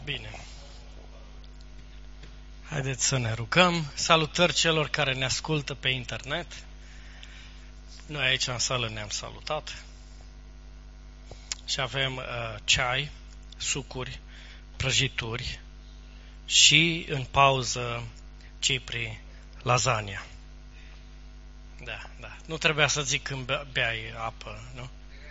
Bine. Haideți să ne rugăm. Salutări celor care ne ascultă pe internet. Noi aici în sală ne-am salutat. Și avem ceai, sucuri, prăjituri și în pauză Cipri, lasagna. Da. Nu trebuia să zic când beai apă, nu?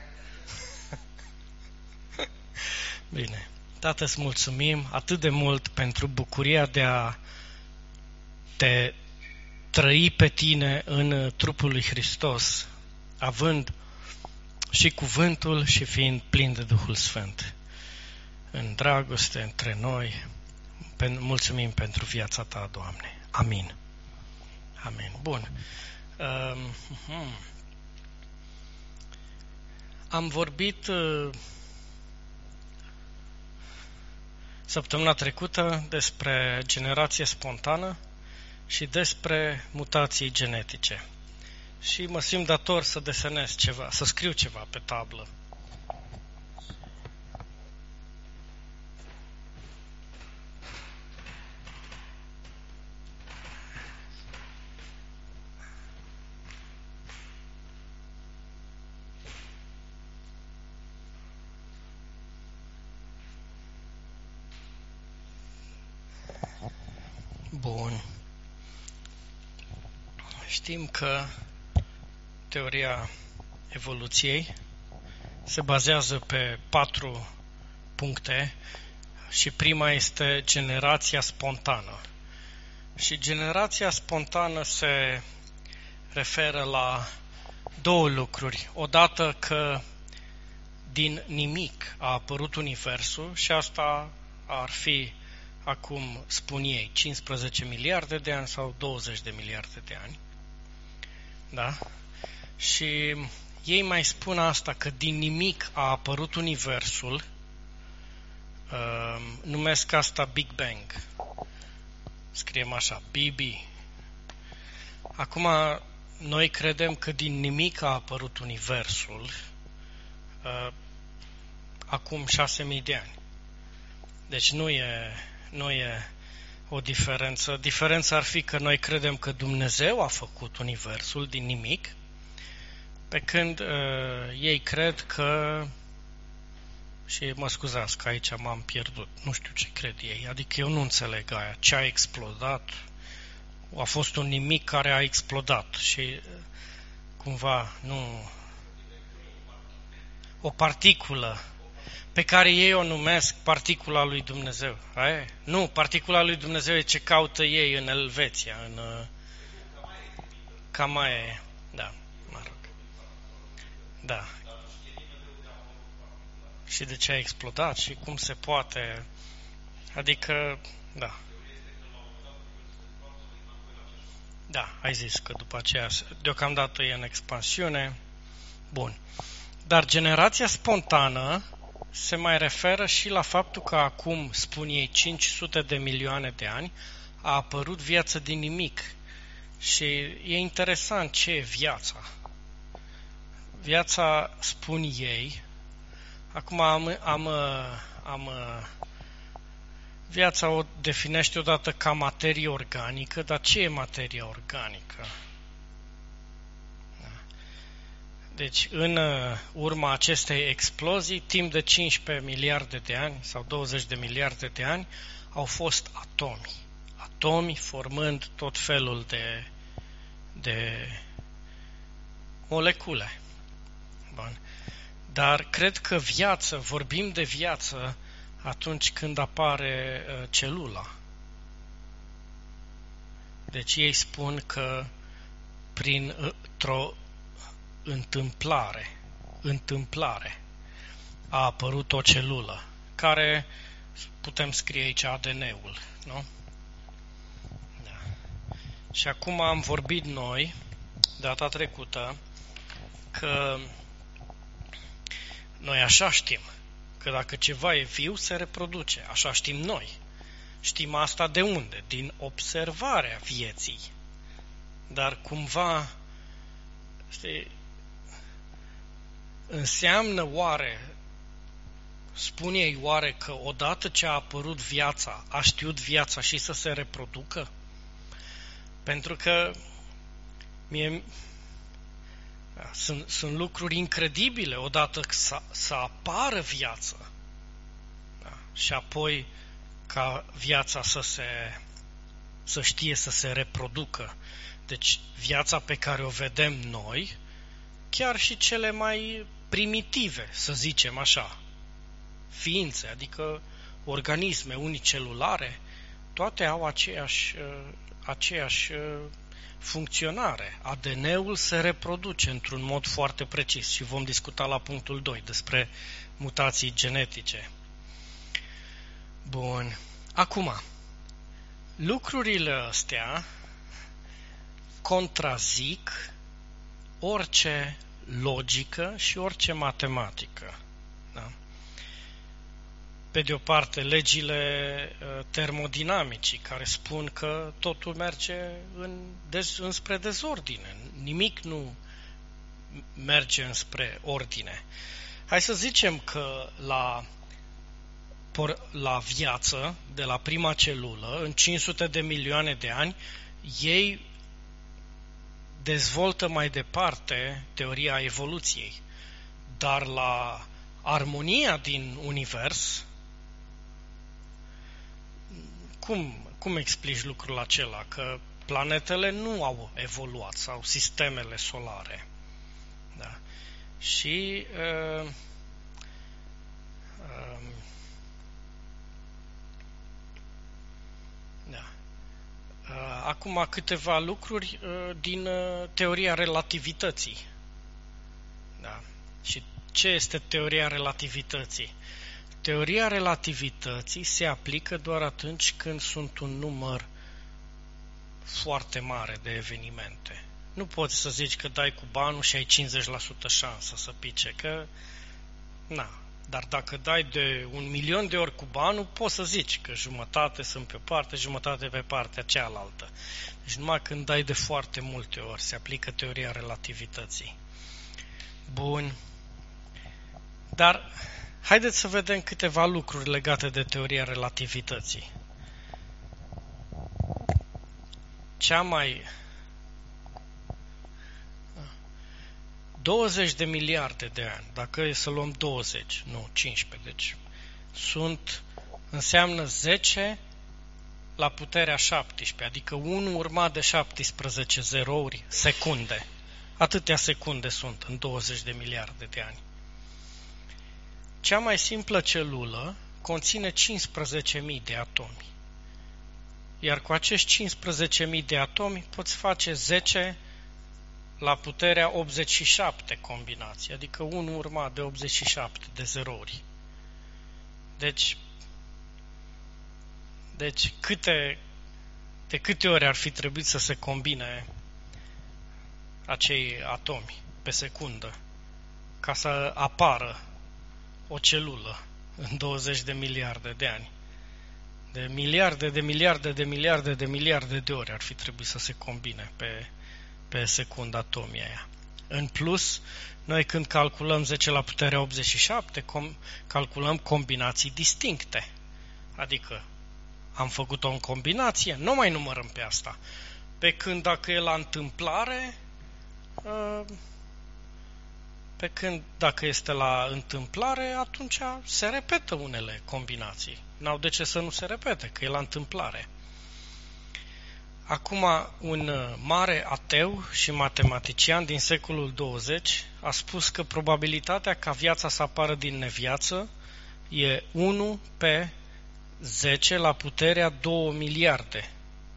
Bine. Tată, îți mulțumim atât de mult pentru bucuria de a te trăi pe tine în trupul lui Hristos, având și cuvântul și fiind plin de Duhul Sfânt. În dragoste între noi, mulțumim pentru viața ta, Doamne. Amin. Amin. Bun. Am vorbit săptămâna trecută despre generație spontană și despre mutații genetice. Și mă simt dator să desenez ceva, să scriu ceva pe tablă. Bun. Știm că teoria evoluției se bazează pe 4 puncte și prima este generația spontană. Și generația spontană se referă la 2 lucruri. Odată că din nimic a apărut universul și asta ar fi, acum spun ei, 15 miliarde de ani sau 20 de miliarde de ani. Da? Și ei mai spun asta, că din nimic a apărut universul, numesc asta Big Bang. Scriem așa, BB. Acum, noi credem că din nimic a apărut universul acum 6.000 de ani. Deci nu e o diferență. Diferența ar fi că noi credem că Dumnezeu a făcut universul din nimic, pe când ei cred că, și mă scuzați că aici m-am pierdut, nu știu ce cred ei, adică eu nu înțeleg aia, ce a explodat, a fost un nimic care a explodat și cumva nu, o particulă pe care ei o numesc particula lui Dumnezeu. Aia? Nu, particula lui Dumnezeu e ce caută ei în Elveția, în Camaie. Da, mă rog. Da. Și de ce a explodat și cum se poate, adică, da. Da, ai zis că după aceea, deocamdată e în expansiune. Bun. Dar generația spontană se mai referă și la faptul că acum, spun ei, 500 de milioane de ani, a apărut viață din nimic. Și e interesant ce e viața. Viața, spun ei, acum viața o definește odată ca materie organică, dar ce e materia organică? Deci, în urma acestei explozii, timp de 15 miliarde de ani sau 20 de miliarde de ani, au fost atomi. Atomi formând tot felul de molecule. Bun. Dar cred că vorbim de viață atunci când apare celula. Deci ei spun că printr-o întâmplare a apărut o celulă, care putem scrie aici ADN-ul, nu? Da. Și acum am vorbit noi, data trecută, că noi așa știm, că dacă ceva e viu, se reproduce. Așa știm noi. Știm asta de unde? Din observarea vieții. Dar cumva, știi, înseamnă oare spun ei oare că odată ce a apărut viața, a știut viața și să se reproducă? Pentru că sunt lucruri incredibile odată să apară viață, da? Și apoi ca viața să știe să se reproducă. Deci viața pe care o vedem noi, chiar și cele mai primitive, să zicem așa, ființe, adică organisme unicelulare, toate au aceeași funcționare. ADN-ul se reproduce într-un mod foarte precis și vom discuta la punctul 2 despre mutații genetice. Bun. Acum, lucrurile astea contrazic orice logică și orice matematică. Da? Pe de o parte, legile termodinamicii, care spun că totul merge înspre dezordine. Nimic nu merge înspre ordine. Hai să zicem că la viață, de la prima celulă, în 500 de milioane de ani, ei dezvoltă mai departe teoria evoluției. Dar la armonia din univers, cum explici lucrul acela? Că planetele nu au evoluat, sau sistemele solare. Da. Și da. Acum câteva lucruri din teoria relativității. Da. Și ce este teoria relativității? Teoria relativității se aplică doar atunci când sunt un număr foarte mare de evenimente. Nu poți să zici că dai cu banul și ai 50% șansă să pice, că dar dacă dai de 1.000.000 de ori cu banul, poți să zici că jumătate sunt pe o parte, jumătate pe partea cealaltă. Deci numai când dai de foarte multe ori se aplică teoria relativității. Bun. Dar haideți să vedem câteva lucruri legate de teoria relativității. 20 de miliarde de ani, dacă e să luăm 20, nu 15, deci înseamnă 10 la puterea 17, adică 1 urmat de 17 zerouri secunde. Atâtea secunde sunt în 20 de miliarde de ani. Cea mai simplă celulă conține 15.000 de atomi. Iar cu acești 15.000 de atomi poți face 10 la puterea 87 combinații, adică 1 urmat de 87 de zerouri. Deci de câte ori ar fi trebuit să se combine acei atomi pe secundă ca să apară o celulă în 20 de miliarde de ani? De miliarde de miliarde de miliarde de miliarde de ori ar fi trebuit să se combine pe secundă atomii aia. În plus, noi când calculăm 10 la puterea 87, calculăm combinații distincte. Adică am făcut-o în combinație, nu mai numărăm pe asta. Pe când dacă e la întâmplare, dacă este la întâmplare, atunci se repetă unele combinații. N-au de ce să nu se repete, că e la întâmplare. Acum, un mare ateu și matematician din secolul 20 a spus că probabilitatea ca viața să apară din neviață e 1 pe 10 la puterea 2 miliarde.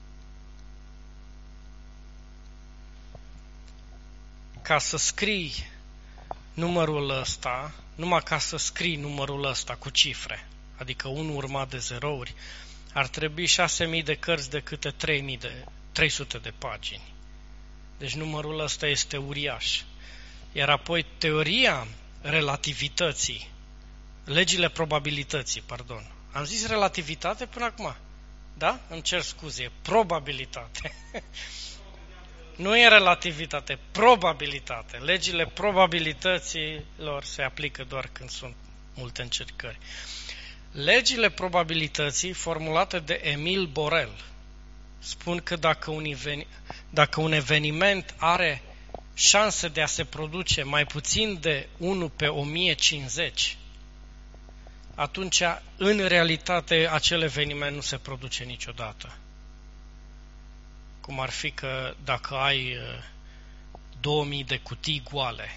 Ca să scrii numărul ăsta, numai ca să scrii numărul ăsta cu cifre, adică 1 urmat de zerouri, ar trebui 6.000 de cărți de câte 300 de pagini. Deci numărul ăsta este uriaș. Iar apoi teoria relativității, legile probabilității, pardon. Am zis relativitate până acum? Da? Îmi cer scuze, probabilitate. Nu e relativitate, probabilitate. Legile probabilităților se aplică doar când sunt multe încercări. Legile probabilității formulate de Emil Borel spun că dacă un eveniment are șanse de a se produce mai puțin de 1 pe 1050, atunci, în realitate, acel eveniment nu se produce niciodată. Cum ar fi că dacă ai 2000 de cutii goale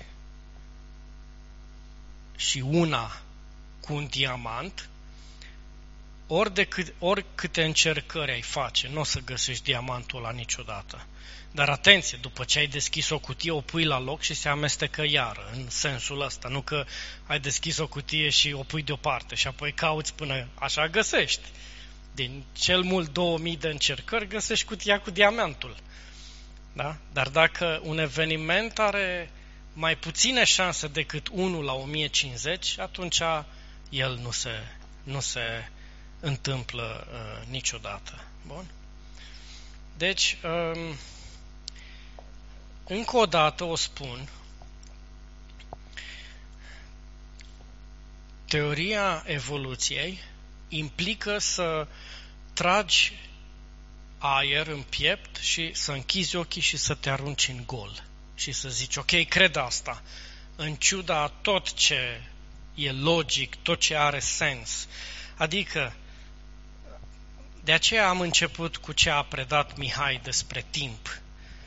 și una cu un diamant, ori câte încercări ai face, nu o să găsești diamantul ăla niciodată. Dar atenție, după ce ai deschis o cutie, o pui la loc și se amestecă iară, în sensul ăsta. Nu că ai deschis o cutie și o pui deoparte și apoi cauți până așa găsești. Din cel mult 2000 de încercări găsești cutia cu diamantul. Da? Dar dacă un eveniment are mai puține șanse decât 1 la 1050, atunci el nu se întâmplă niciodată. Bun? Deci, încă o dată o spun, teoria evoluției implică să tragi aer în piept și să închizi ochii și să te arunci în gol. Și să zici, ok, cred asta, în ciuda a tot ce e logic, tot ce are sens. Adică, de aceea am început cu ce a predat Mihai despre timp.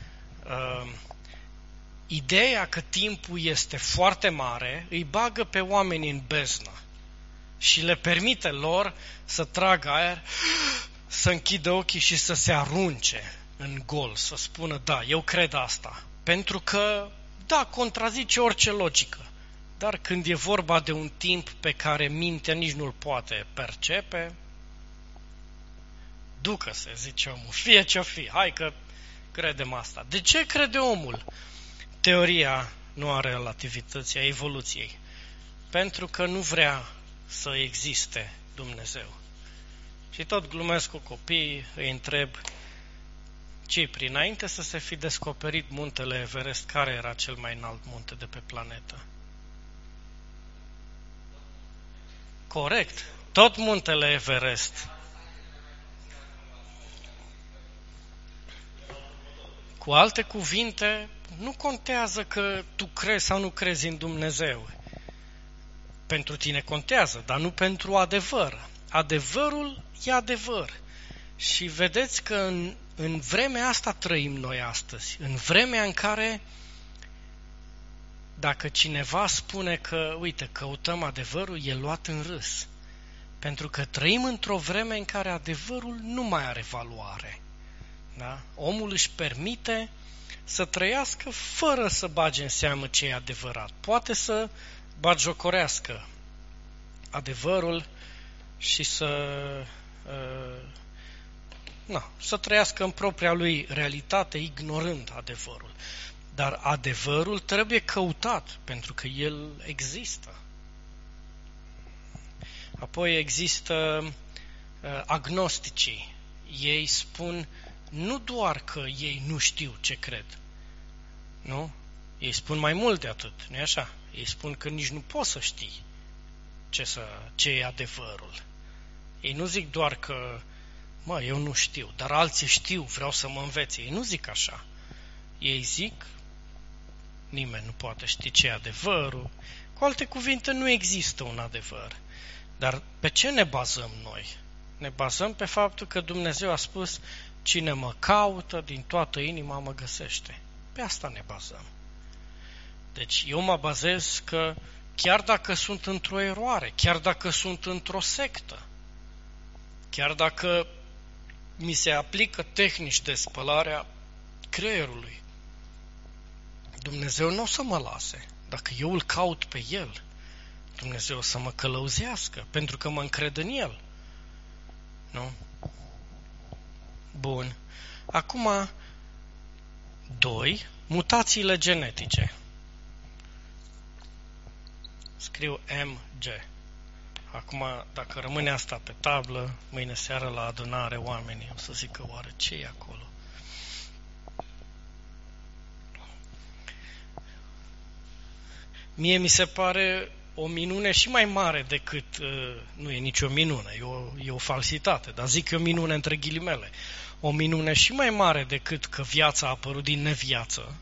Ideea că timpul este foarte mare îi bagă pe oameni în beznă și le permite lor să tragă aer, să închidă ochii și să se arunce în gol, să spună, da, eu cred asta. Pentru că, da, contrazice orice logică. Dar când e vorba de un timp pe care mintea nici nu-l poate percepe, ducă-se, zice omul, fie ce-o fi, hai că credem asta. De ce crede omul teoria nu a relativității, a evoluției? Pentru că nu vrea să existe Dumnezeu. Și tot glumesc cu copiii, îi întreb, Cipri, înainte să se fi descoperit muntele Everest, care era cel mai înalt munte de pe planetă? Corect, tot muntele Everest. Cu alte cuvinte, nu contează că tu crezi sau nu crezi în Dumnezeu. Pentru tine contează, dar nu pentru adevăr. Adevărul e adevăr. Și vedeți că în vremea asta trăim noi astăzi. În vremea în care, dacă cineva spune că, uite, căutăm adevărul, e luat în râs. Pentru că trăim într-o vreme în care adevărul nu mai are valoare. Da? Omul își permite să trăiască fără să bage în seamă ce e adevărat. Poate să batjocorească adevărul și să trăiască în propria lui realitate, ignorând adevărul. Dar adevărul trebuie căutat, pentru că el există. Apoi există agnosticii. Ei spun nu doar că ei nu știu ce cred, nu? Ei spun mai mult de atât, nu-i așa? Ei spun că nici nu poți să știi ce e adevărul. Ei nu zic doar că, eu nu știu, dar alții știu, vreau să mă învețe. Ei nu zic așa. Ei zic, nimeni nu poate ști ce e adevărul. Cu alte cuvinte, nu există un adevăr. Dar pe ce ne bazăm noi? Ne bazăm pe faptul că Dumnezeu a spus, cine mă caută, din toată inima mă găsește. Pe asta ne bazăm. Deci eu mă bazez că chiar dacă sunt într-o eroare, chiar dacă sunt într-o sectă, chiar dacă mi se aplică tehnici de spălare a creierului, Dumnezeu nu o să mă lase. Dacă eu îl caut pe El, Dumnezeu o să mă călăuzească, pentru că mă încred în El. Nu? Bun. Acum, 2. Mutațiile genetice. Scriu MG. Acum, dacă rămâne asta pe tablă, mâine seară la adunare oamenii o să zică, oare ce e acolo? Mie mi se pare o minune și mai mare decât, nu e nicio minune, e o falsitate, dar zic eu minune între ghilimele, o minune și mai mare decât că viața a apărut din neviață,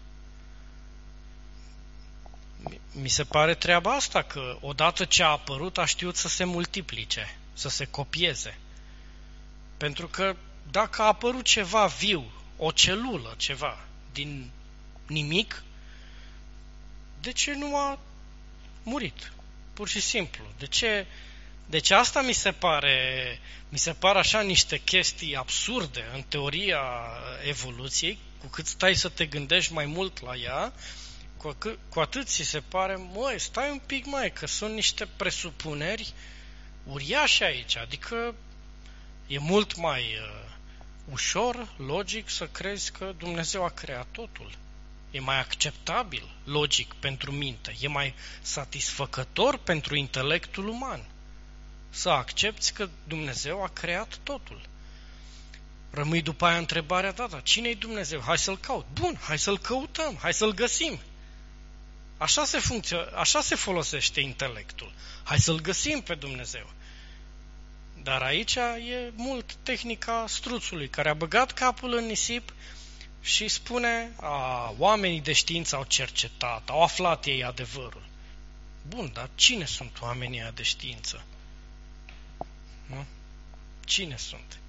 mi se pare treaba asta, că odată ce a apărut a știut să se multiplice, să se copieze. Pentru că dacă a apărut ceva viu, o celulă, ceva, din nimic, de ce nu a murit? Pur și simplu. De ce? Deci asta mi se pare așa niște chestii absurde în teoria evoluției, cu cât stai să te gândești mai mult la ea, cu atât ți se pare, măi, stai un pic, măi, că sunt niște presupuneri uriașe aici, adică e mult mai ușor, logic, să crezi că Dumnezeu a creat totul. E mai acceptabil, logic, pentru minte. E mai satisfăcător pentru intelectul uman să accepți că Dumnezeu a creat totul. Rămâi după aia întrebarea, da, cine-i Dumnezeu? Hai să-L caut. Bun, hai să-L căutăm, hai să-L găsim. Așa se folosește intelectul. Hai să-L găsim pe Dumnezeu. Dar aici e mult tehnica struțului, care a băgat capul în nisip și spune, oamenii de știință au cercetat, au aflat ei adevărul. Bun, dar cine sunt oamenii de știință? Nu? Cine sunt?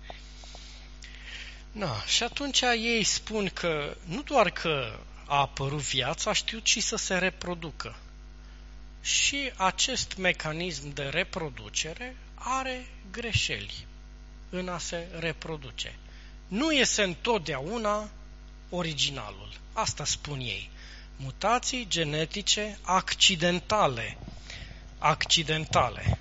Și atunci ei spun că nu doar că a apărut viața, știu și să se reproducă. Și acest mecanism de reproducere are greșeli în a se reproduce. Nu este întotdeauna originalul. Asta spun ei. Mutații genetice accidentale. Accidentale.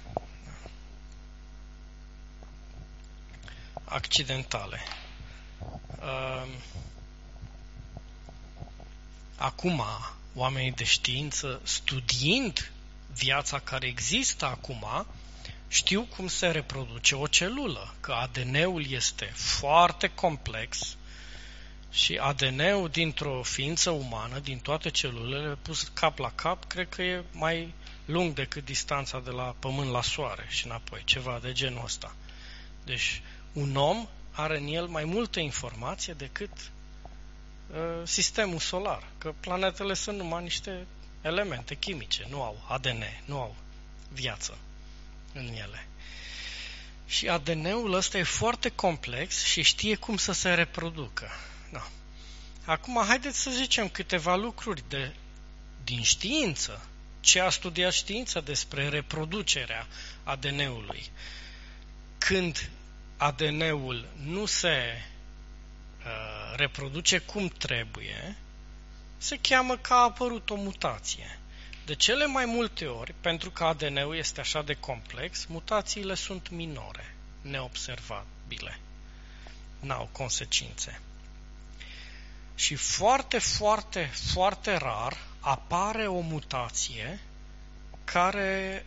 Acum, oamenii de știință, studiind viața care există acum, știu cum se reproduce o celulă, că ADN-ul este foarte complex și ADN-ul dintr-o ființă umană, din toate celulele, pus cap la cap, cred că e mai lung decât distanța de la Pământ la Soare și înapoi, ceva de genul ăsta. Deci, un om are în el mai multă informație decât sistemul solar, că planetele sunt numai niște elemente chimice, nu au ADN, nu au viață în ele. Și ADN-ul ăsta e foarte complex și știe cum să se reproducă. Acum, haideți să zicem câteva lucruri din știință. Ce a studiat știința despre reproducerea ADN-ului? Când ADN-ul nu se reproduce cum trebuie, se cheamă că a apărut o mutație. De cele mai multe ori, pentru că ADN-ul este așa de complex, mutațiile sunt minore, neobservabile, n-au consecințe. Și foarte, foarte, foarte rar apare o mutație care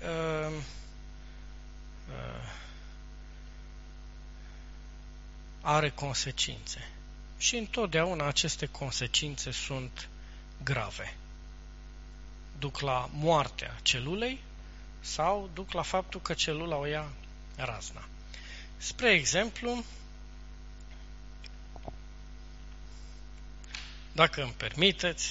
are consecințe. Și întotdeauna aceste consecințe sunt grave. Duc la moartea celulei sau duc la faptul că celula o ia razna. Spre exemplu, dacă îmi permiteți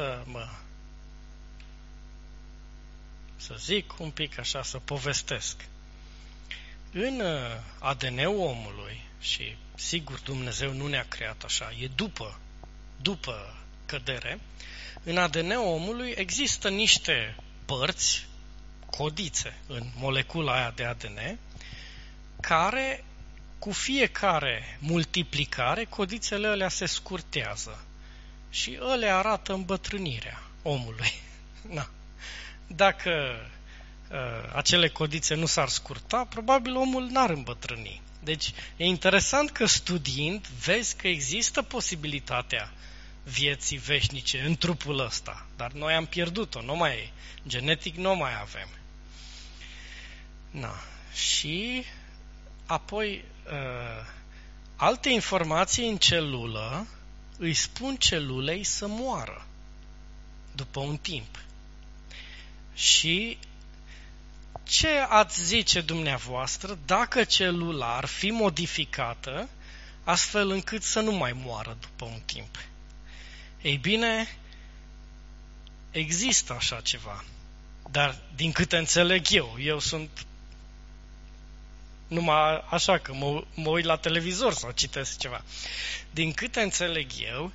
să zic un pic așa, să povestesc. În ADN-ul omului, și sigur Dumnezeu nu ne-a creat așa, e după cădere, în ADN-ul omului există niște părți, codițe în molecula aia de ADN, care cu fiecare multiplicare, codițele alea se scurtează și ele arată îmbătrânirea omului. Dacă acele codițe nu s-ar scurta, probabil omul n-ar îmbătrâni. Deci e interesant că studiind vezi că există posibilitatea vieții veșnice în trupul ăsta, dar noi am pierdut-o, genetic nu mai avem. Și apoi alte informații în celulă îi spun celulei să moară după un timp. Și ce ați zice dumneavoastră dacă celula ar fi modificată astfel încât să nu mai moară după un timp? Ei bine, există așa ceva, dar din câte înțeleg eu sunt numai așa că mă uit la televizor sau citesc ceva. Din câte înțeleg eu,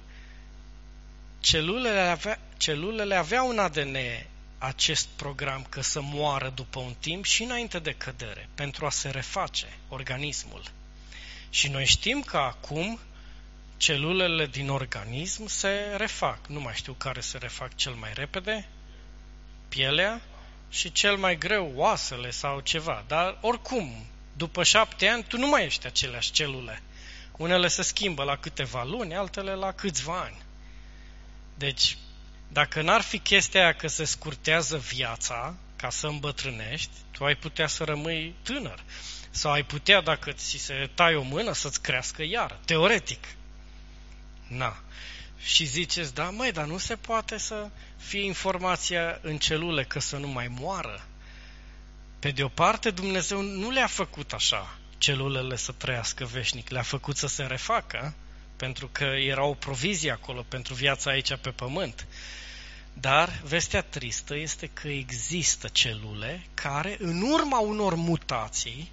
celulele aveau un ADN acest program că să moară după un timp și înainte de cădere, pentru a se reface organismul. Și noi știm că acum celulele din organism se refac. Nu mai știu care se refac cel mai repede, pielea, și cel mai greu oasele sau ceva. Dar oricum, după 7 ani, tu nu mai ești aceleași celule. Unele se schimbă la câteva luni, altele la câțiva ani. Deci, dacă n-ar fi chestia aia că se scurtează viața ca să îmbătrânești, tu ai putea să rămâi tânăr. Sau ai putea, dacă ți se tai o mână, să-ți crească iar. Teoretic. Na. Și ziceți, da, măi, dar nu se poate să fie informația în celule că să nu mai moară. Pe de o parte, Dumnezeu nu le-a făcut așa, celulele să trăiască veșnic, le-a făcut să se refacă, pentru că era o provizie acolo pentru viața aici pe pământ. Dar vestea tristă este că există celule care, în urma unor mutații,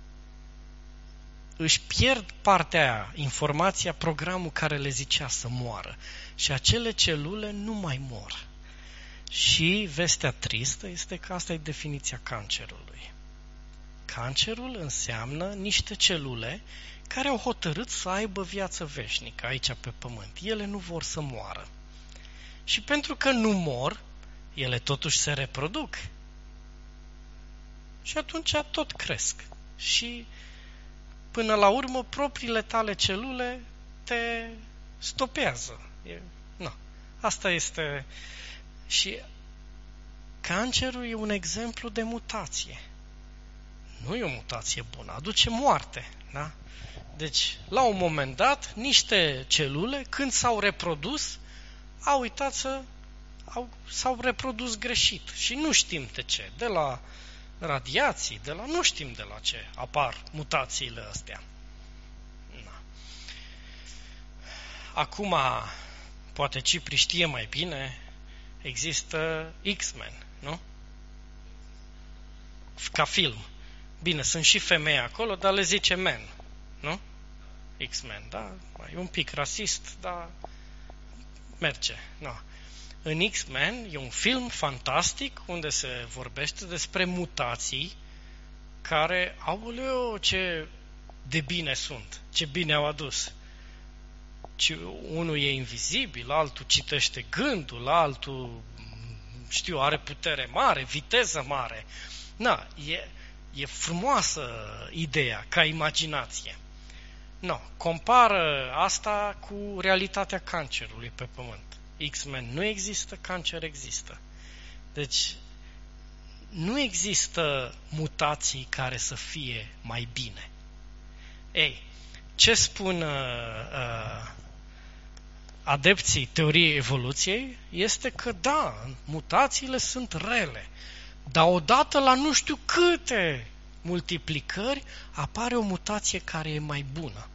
își pierd partea aia, informația, programul care le zicea să moară. Și acele celule nu mai mor. Și vestea tristă este că asta e definiția cancerului. Cancerul înseamnă niște celule care au hotărât să aibă viață veșnică aici pe pământ. Ele nu vor să moară. Și pentru că nu mor, ele totuși se reproduc. Și atunci tot cresc. Și până la urmă, propriile tale celule te stopează. Asta este. Și cancerul e un exemplu de mutație. Nu e o mutație bună, aduce moarte. Da? Deci, la un moment dat, niște celule, când s-au reprodus, s-au reprodus greșit. Și nu știm de ce. De la radiații, nu știm de la ce apar mutațiile astea. Da. Acum, poate Cipri știe mai bine, există X-Men, nu? Ca film. Bine, sunt și femei acolo, dar le zice men, nu? X-Men, da? E un pic rasist, dar merge, da. În X-Men e un film fantastic unde se vorbește despre mutații care, aoleu, ce de bine sunt, ce bine au adus. Unul e invizibil, altul citește gândul, altul, are putere mare, viteză mare. Na, e frumoasă ideea, ca imaginație. No, compară asta cu realitatea cancerului pe pământ. X-Men nu există, cancer există. Deci, nu există mutații care să fie mai bine. Ei, ce spun adepții teoriei evoluției este că, da, mutațiile sunt rele, dar odată la nu știu câte multiplicări apare o mutație care e mai bună.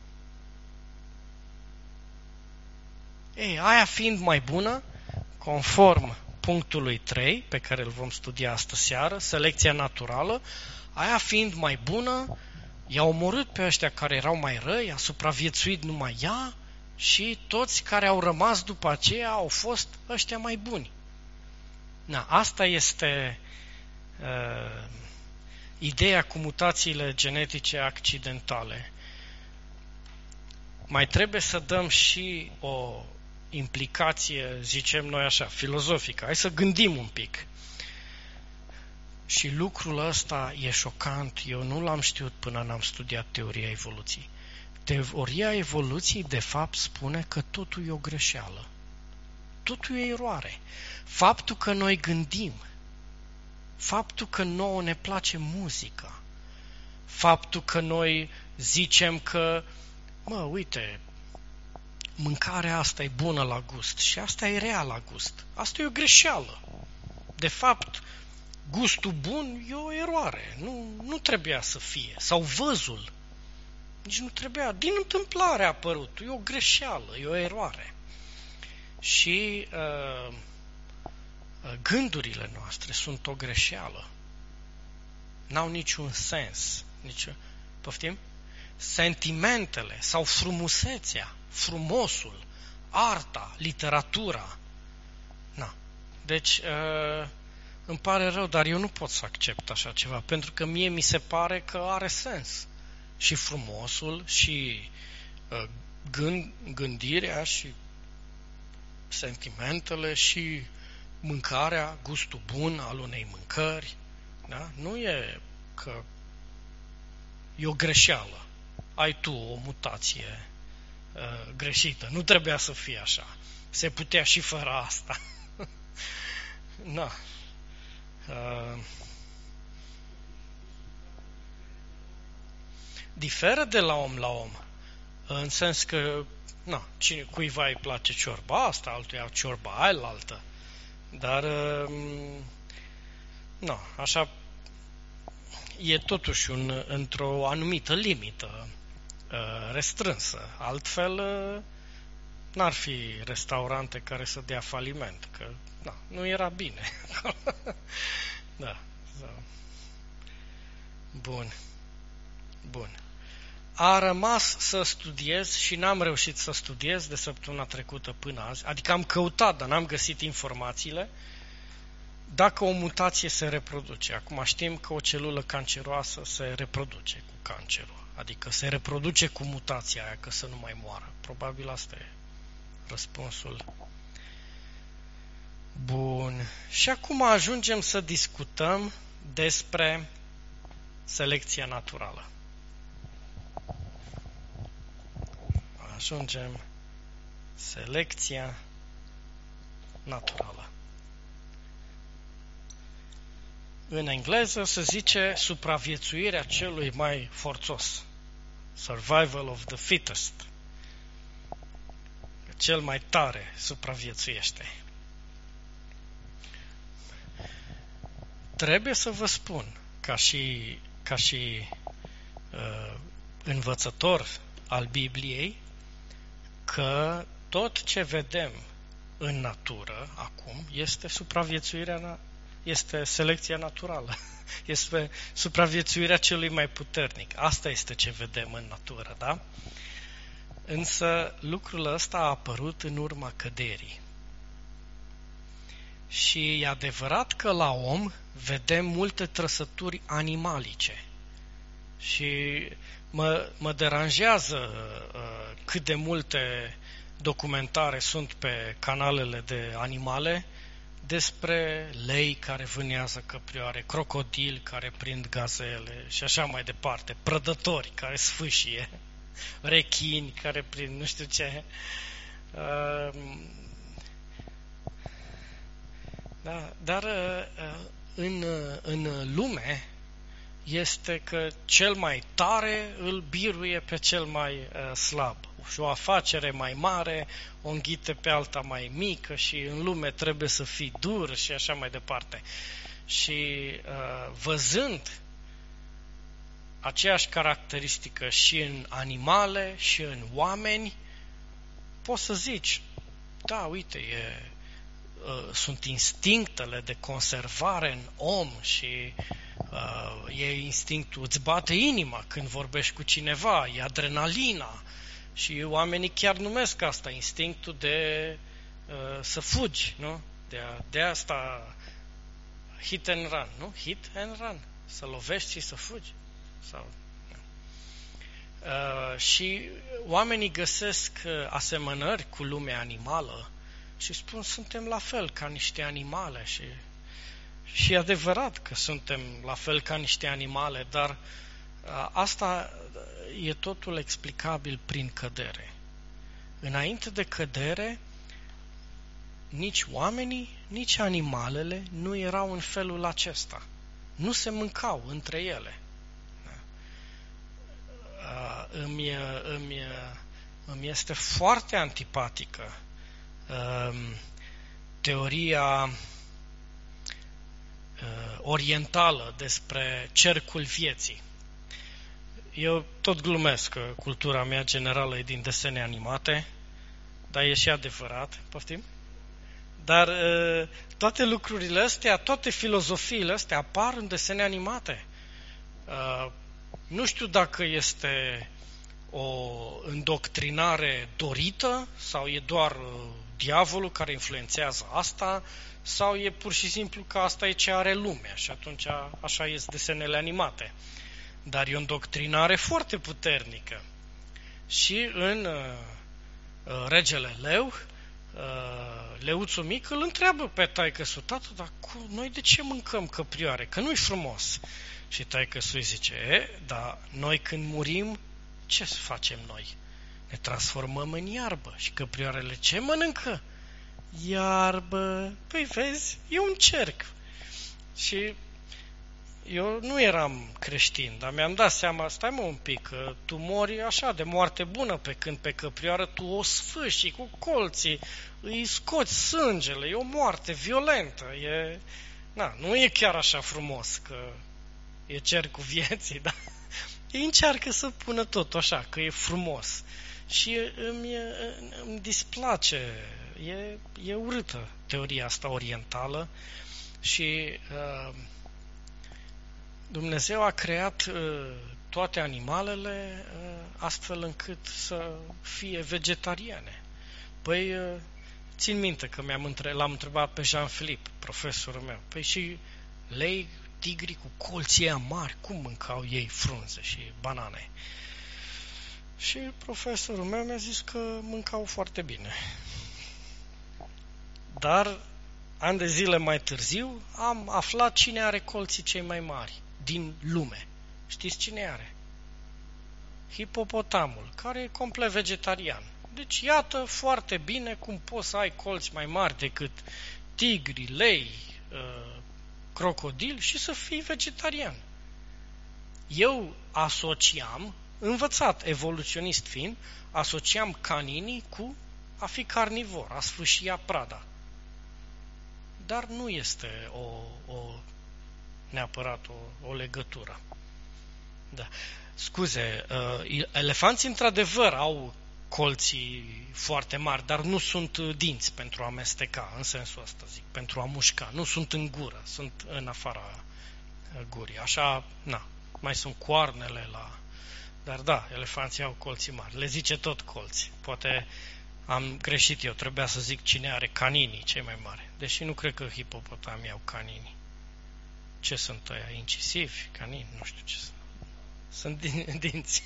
Ei, aia fiind mai bună, conform punctului 3, pe care îl vom studia astă seară, selecția naturală, aia fiind mai bună, i-a omorât pe ăștia care erau mai răi, a supraviețuit numai ea și toți care au rămas după aceea au fost ăștia mai buni. Na, asta este ideea cu mutațiile genetice accidentale. Mai trebuie să dăm și o implicație, zicem noi așa, filozofică. Hai să gândim un pic. Și lucrul ăsta e șocant. Eu nu l-am știut până n-am studiat teoria evoluției. Teoria evoluției, de fapt, spune că totul e o greșeală. Totul e eroare. Faptul că noi gândim, faptul că nouă ne place muzica, faptul că noi zicem că, uite, mâncarea asta e bună la gust și asta e rea la gust. Asta e o greșeală. De fapt, gustul bun e o eroare, nu trebuia să fie. Sau văzul, nici nu trebuia, din întâmplare a apărut, e o greșeală, e o eroare. Și gândurile noastre sunt o greșeală. N-au niciun sens. Poftim? Sentimentele sau frumusețea, frumosul, arta, literatura. Na. Deci, îmi pare rău, dar eu nu pot să accept așa ceva, pentru că mie mi se pare că are sens. Și frumosul, și gândirea, și sentimentele, și mâncarea, gustul bun al unei mâncări. Da? Nu e că e o greșeală. Ai tu o mutație greșită. Nu trebuia să fie așa. Se putea și fără asta. Na. Diferă de la om la om. În sens că cuiva îi place ciorba asta, altuia ciorba aia-altă. Dar așa e totuși într-o anumită limită restrânsă. Altfel n-ar fi restaurante care să dea faliment, că nu era bine. Da. Bun. A rămas să studiez și n-am reușit să studiez de săptămâna trecută până azi. Adică am căutat, dar n-am găsit informațiile dacă o mutație se reproduce. Acum știm că o celulă canceroasă se reproduce cu cancerul. Adică se reproduce cu mutația aia, că să nu mai moară. Probabil asta e răspunsul. Bun. Și acum ajungem să discutăm despre selecția naturală. Selecția naturală. În engleză se zice supraviețuirea celui mai forțos. Survival of the fittest. Cel mai tare supraviețuiește. Trebuie să vă spun, ca și învățător al Bibliei, că tot ce vedem în natură acum este este selecția naturală. Este supraviețuirea celui mai puternic. Asta este ce vedem în natură, da? Însă lucrul ăsta a apărut în urma căderii. Și e adevărat că la om vedem multe trăsături animalice. Și mă deranjează cât de multe documentare sunt pe canalele de animale despre lei care vânează căprioare, crocodili care prind gazele și așa mai departe, prădători care sfâșie, rechini care prind nu știu ce. Dar în lume este că cel mai tare îl biruie pe cel mai slab. Și o afacere mai mare o înghite pe alta mai mică și în lume trebuie să fii dur și așa mai departe. Și văzând aceeași caracteristică și în animale și în oameni, poți să zici, da, uite, sunt instinctele de conservare în om și e instinctul, îți bate inima când vorbești cu cineva, e adrenalina și oamenii chiar numesc asta instinctul de să fugi, nu? De asta hit and run, nu? Hit and run, să lovești și să fugi. Și oamenii găsesc asemănări cu lumea animală și spun, suntem la fel ca niște animale și e adevărat că suntem la fel ca niște animale, dar asta e totul explicabil prin cădere. Înainte de cădere, nici oamenii, nici animalele nu erau în felul acesta. Nu se mâncau între ele. Îmi este foarte antipatică teoria orientală despre cercul vieții. Eu tot glumesc că cultura mea generală e din desene animate, dar e și adevărat, poftim? Dar toate lucrurile astea, toate filozofiile astea apar în desene animate. Nu știu dacă este o îndoctrinare dorită sau e doar diavolul care influențează asta sau e pur și simplu că asta e ce are lumea și atunci așa ies desenele animate. Dar e o îndoctrinare foarte puternică. Și în Regele Leu, Leuțul Mic îl întreabă pe taică-su: tată, dar noi de ce mâncăm căprioare? Că nu-i frumos. Și taică-su îi zice: dar noi când murim, ce facem noi? Ne transformăm în iarbă. Și căprioarele ce mănâncă? Iarbă. Păi vezi, e un cerc. Și eu nu eram creștin, dar mi-am dat seama, stai mă un pic, că tu mori așa de moarte bună, pe când pe căprioară tu o sfâșii cu colții, îi scoți sângele, e o moarte violentă, nu e chiar așa frumos, că e cercul vieții, dar ei încearcă să pună tot așa, că e frumos. Și îmi displace, e urâtă teoria asta orientală și Dumnezeu a creat toate animalele astfel încât să fie vegetariane. Păi, țin minte că l-am întrebat pe Jean-Philippe, profesorul meu, păi și lei, tigrii cu colții aia mari, cum mâncau ei frunze și banane? Și profesorul meu mi-a zis că mâncau foarte bine. Dar ani de zile mai târziu am aflat cine are colții cei mai mari din lume. Știți cine are? Hipopotamul, care e complet vegetarian. Deci iată foarte bine cum poți să ai colți mai mari decât tigri, lei, crocodil și să fii vegetarian. Eu asociam, învățat, evoluționist fiind, asociam caninii cu a fi carnivor, a sfâșia prada. Dar nu este neapărat o legătură. Da. Scuze, elefanții într-adevăr au colții foarte mari, dar nu sunt dinți pentru a amesteca, în sensul ăsta zic, pentru a mușca. Nu sunt în gură, sunt în afara gurii. Așa, mai sunt coarnele Dar da, elefanții au colții mari. Le zice tot colți. Poate am greșit eu, trebuia să zic cine are caninii cei mai mari. Deși nu cred că hipopotamii au canini. Ce sunt ăia? Incisivi? Canini? Nu știu ce sunt. Sunt dinți.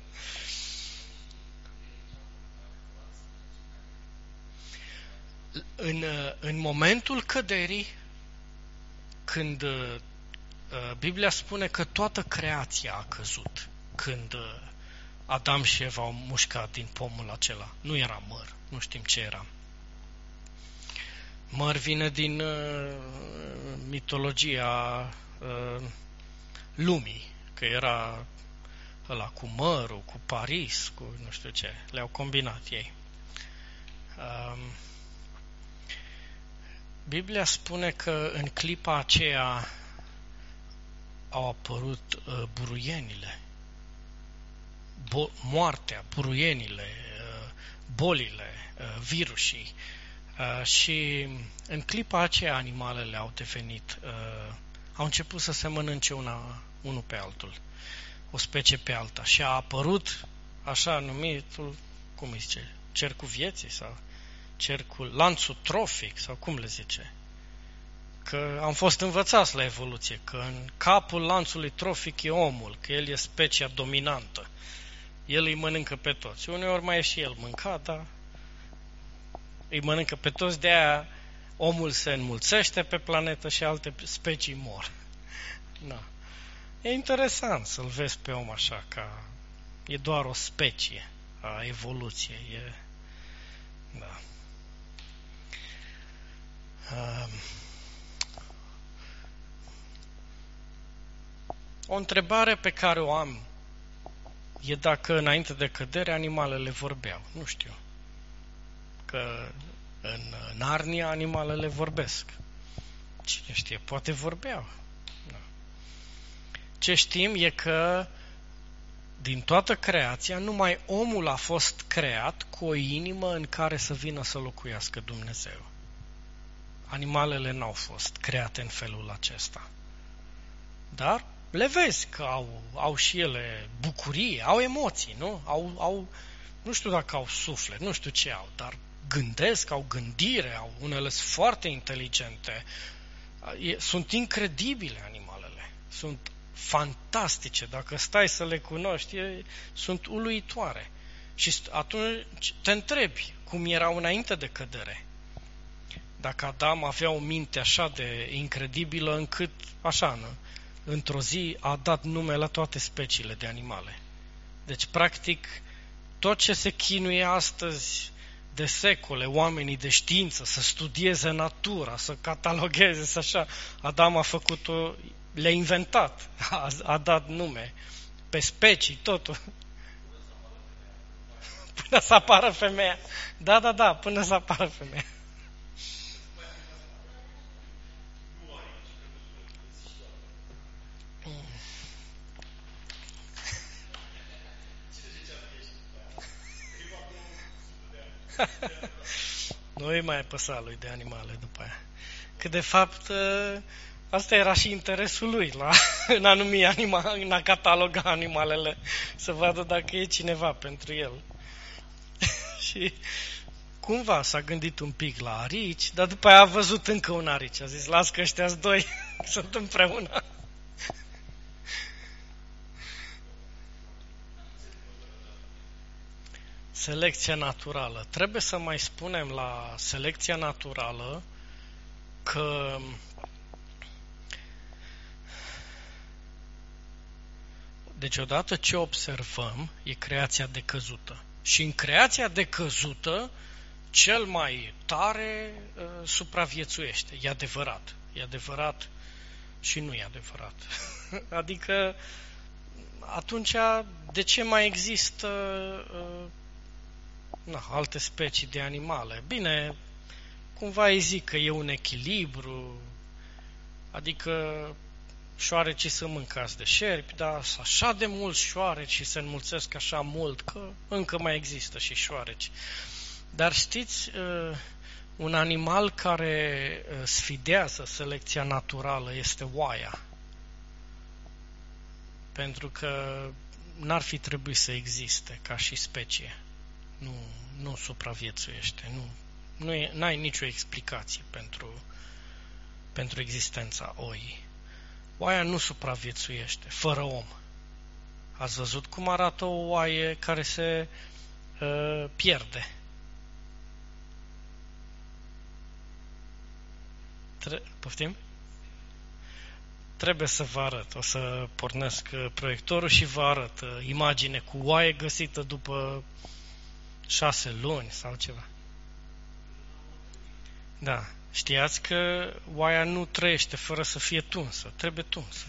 În momentul căderii, când Biblia spune că toată creația a căzut, când Adam și Eva au mușcat din pomul acela. Nu era măr, nu știm ce era. Măr vine din mitologia lumii, că era ăla cu mărul, cu Paris, cu nu știu ce. Le-au combinat ei. Biblia spune că în clipa aceea au apărut buruienile, moartea, buruienile, bolile, virusii. Și în clipa aceea animalele au devenit, au început să se mănânce unul pe altul, o specie pe alta. Și a apărut așa numitul, cum îi zice, cercul vieții sau lanțul trofic sau cum le zice. Că am fost învățați la evoluție, că în capul lanțului trofic e omul, că el e specia dominantă. El îi mănâncă pe toți. Uneori mai e și el mâncat, dar îi mănâncă pe toți, de aia omul se înmulțește pe planetă și alte specii mor. Da. E interesant să-l vezi pe om așa, ca e doar o specie a evoluției. Da. O întrebare pe care o am e dacă înainte de cădere animalele vorbeau. Nu știu. Că în Narnia animalele vorbesc. cine știe, poate vorbeau. Da. Ce știm e că din toată creația, numai omul a fost creat cu o inimă în care să vină să locuiască Dumnezeu. Animalele n-au fost create în felul acesta. Dar le vezi că au și ele bucurie, au emoții, nu? Nu știu dacă au suflet, nu știu ce au, dar gândesc, au gândire, unele sunt foarte inteligente. Sunt incredibile animalele, sunt fantastice, dacă stai să le cunoști, sunt uluitoare. Și atunci te întrebi cum erau înainte de cădere. Dacă Adam avea o minte așa de incredibilă încât, așa, într-o zi a dat nume la toate speciile de animale. Deci, practic, tot ce se chinuie astăzi de secole, oamenii de știință, să studieze natura, să catalogheze, să așa, Adam a făcut-o, le-a inventat, a dat nume pe specii, totul. Până să apară femeia. Da, până să apară femeia. Nu îi mai păsa lui de animale după aia. Că de fapt asta era și interesul lui în în a cataloga animalele, să vadă dacă e cineva pentru el. Și cumva s-a gândit un pic la arici, dar după aia a văzut încă un arici. A zis, las că ăștia-s doi sunt împreună. Selecția naturală. Trebuie să mai spunem la selecția naturală că deci odată ce observăm e creația decăzută. Și în creația decăzută cel mai tare supraviețuiește. E adevărat și nu e adevărat. Adică atunci de ce mai există alte specii de animale? Bine, cumva îi zic că e un echilibru, adică șoarecii sunt mâncați de șerpi, dar sunt așa de mulți șoareci și se înmulțesc așa mult că încă mai există și șoareci. Dar știți, un animal care sfidează selecția naturală este oaia. Pentru că n-ar fi trebuit să existe ca și specie. Nu supraviețuiește. N-ai nicio explicație pentru existența oii. Oaia nu supraviețuiește fără om. Ați văzut cum arată o oaie care se pierde? Poftim? Trebuie să vă arăt. O să pornesc proiectorul și vă arăt imagine cu oaie găsită după 6 luni sau ceva. Da. Știați că oaia nu trăiește fără să fie tunsă. Trebuie tunsă.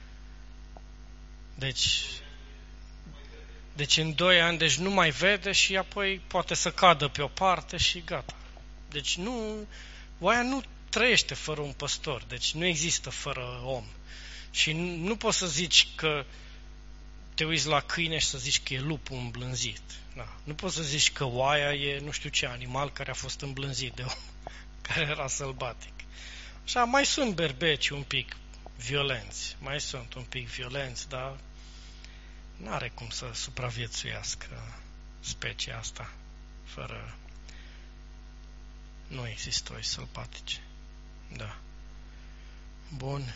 Deci în 2 ani nu mai vede și apoi poate să cadă pe o parte și gata. Deci oaia nu trăiește fără un păstor. Deci nu există fără om. Și nu poți să zici că te uiți la câine și să zici că e lupul îmblânzit. Da. Nu poți să zici că oaia e nu știu ce animal care a fost îmblânzit de om, care era sălbatic. Așa, mai sunt berbeci un pic violenți, dar n-are cum să supraviețuiască specia asta fără... Nu există oi sălbatice. Da. Bun.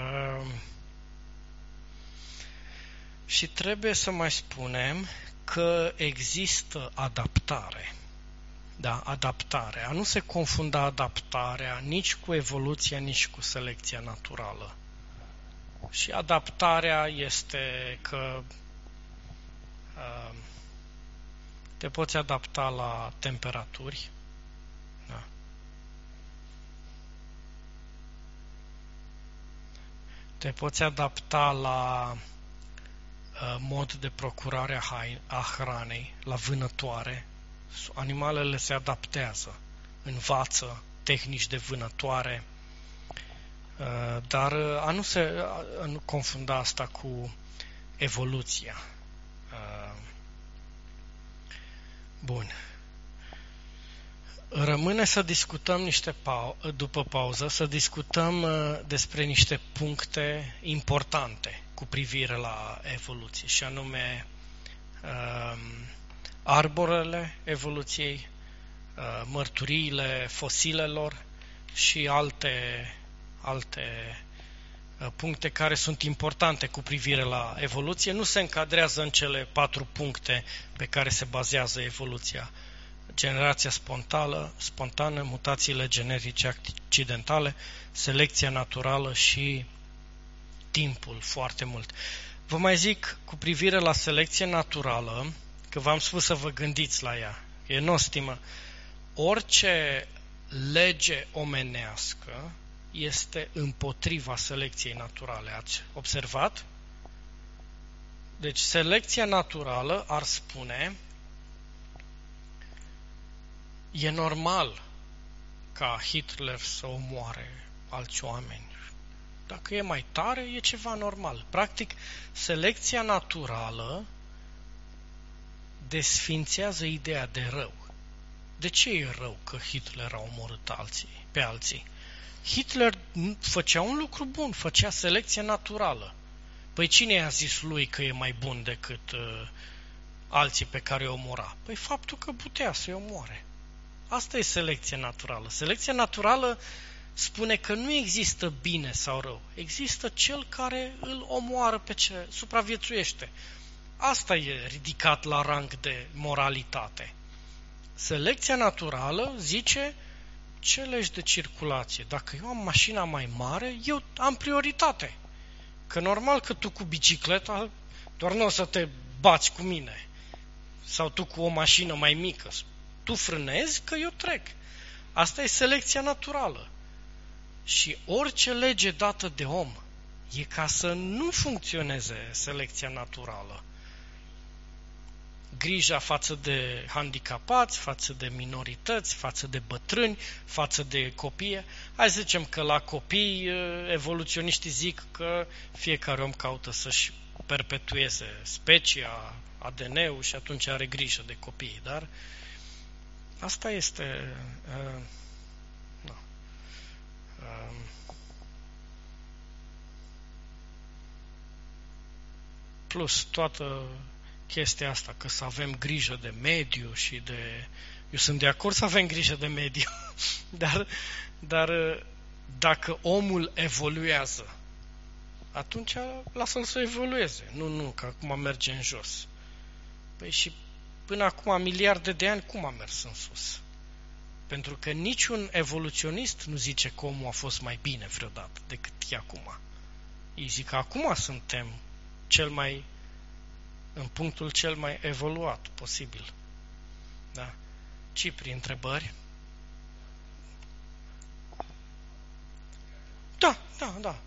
Și trebuie să mai spunem că există adaptare. Da, adaptare. A nu se confunda adaptarea nici cu evoluția, nici cu selecția naturală. Și adaptarea este că te poți adapta la temperaturi. Da. Te poți adapta la mod de procurare a hranei, la vânătoare. Animalele se adaptează, învață tehnici de vânătoare, Dar a nu confunda asta cu evoluția. Bun. Rămâne să discutăm după pauză, să discutăm despre niște puncte importante cu privire la evoluție, și anume arborele evoluției, mărturiile fosilelor și alte puncte care sunt importante cu privire la evoluție. Nu se încadrează în cele 4 puncte pe care se bazează evoluția: generația spontană, mutațiile genetice accidentale, selecția naturală și timpul, foarte mult. Vă mai zic cu privire la selecție naturală, că v-am spus să vă gândiți la ea. E nostimă. Orice lege omenească este împotriva selecției naturale. Ați observat? Deci selecția naturală ar spune: e normal ca Hitler să omoare alți oameni. Dacă e mai tare, e ceva normal. Practic, selecția naturală desfințează ideea de rău. De ce e rău că Hitler a omorât pe alții? Hitler făcea un lucru bun, făcea selecție naturală. Păi cine i-a zis lui că e mai bun decât alții pe care îi omora? Păi faptul că putea să-i omoare. Asta e selecția naturală. Selecția naturală spune că nu există bine sau rău. Există cel care îl omoară pe ce supraviețuiește. Asta e ridicat la rang de moralitate. Selecția naturală zice: ce legi de circulație? Dacă eu am mașina mai mare, eu am prioritate. Că normal că tu cu bicicleta doar nu o să te bați cu mine. Sau tu cu o mașină mai mică. Tu frânezi că eu trec. Asta e selecția naturală. Și orice lege dată de om e ca să nu funcționeze selecția naturală. Grija față de handicapați, față de minorități, față de bătrâni, față de copii. Hai să zicem că la copii evoluționiștii zic că fiecare om caută să-și perpetueze specia, ADN-ul, și atunci are grijă de copii. Dar asta este... plus toată chestia asta, că să avem grijă de mediu și de... Eu sunt de acord să avem grijă de mediu, dar dacă omul evoluează, atunci lasă-l să evolueze. Nu, că acum merge în jos. Păi și până acum, miliarde de ani, cum a mers în sus? Pentru că niciun evoluționist nu zice că omul a fost mai bine vreodată decât e acum. Ei zic că acum suntem în punctul cel mai evoluat posibil. Da? Cipri, întrebări? Da.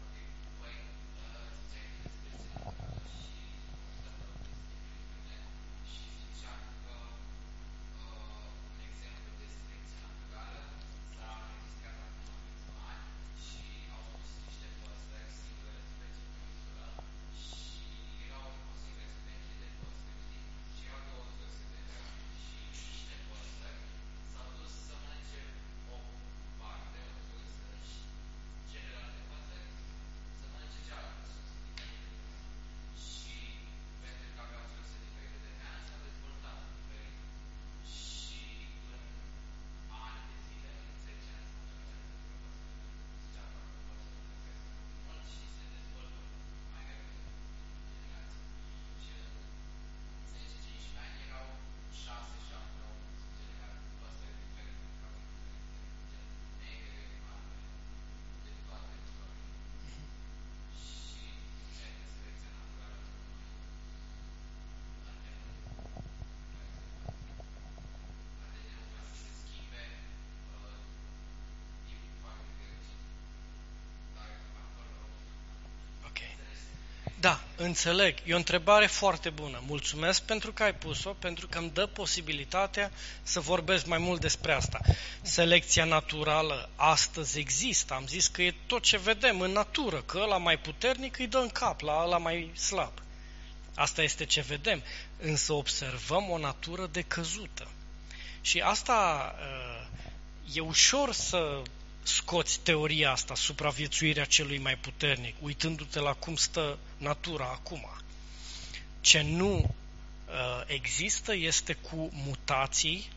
Da, înțeleg. E o întrebare foarte bună. Mulțumesc pentru că ai pus-o, pentru că îmi dă posibilitatea să vorbesc mai mult despre asta. Selecția naturală astăzi există. Am zis că e tot ce vedem în natură, că ăla mai puternic îi dă în cap la ăla mai slab. Asta este ce vedem, însă observăm o natură decăzută. Și asta e ușor să scoți teoria asta, supraviețuirea celui mai puternic, uitându-te la cum stă natura acum. Ce nu există este cu mutații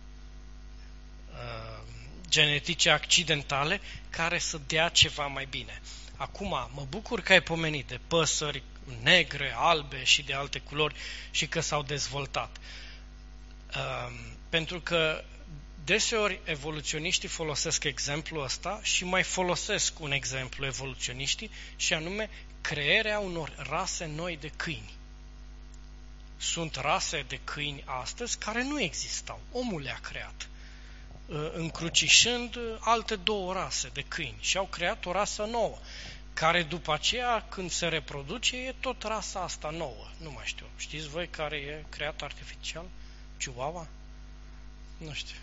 genetice accidentale care să dea ceva mai bine. Acum, mă bucur că ai pomenit de păsări negre, albe și de alte culori și că s-au dezvoltat. Pentru că deseori evoluționiștii folosesc exemplul ăsta și mai folosesc un exemplu evoluționiștii și anume crearea unor rase noi de câini. Sunt rase de câini astăzi care nu existau. Omul le-a creat, încrucișând alte două rase de câini și au creat o rasă nouă, care după aceea, când se reproduce, e tot rasa asta nouă. Nu mai știu. Știți voi care e creat artificial? Chihuahua? Nu știu.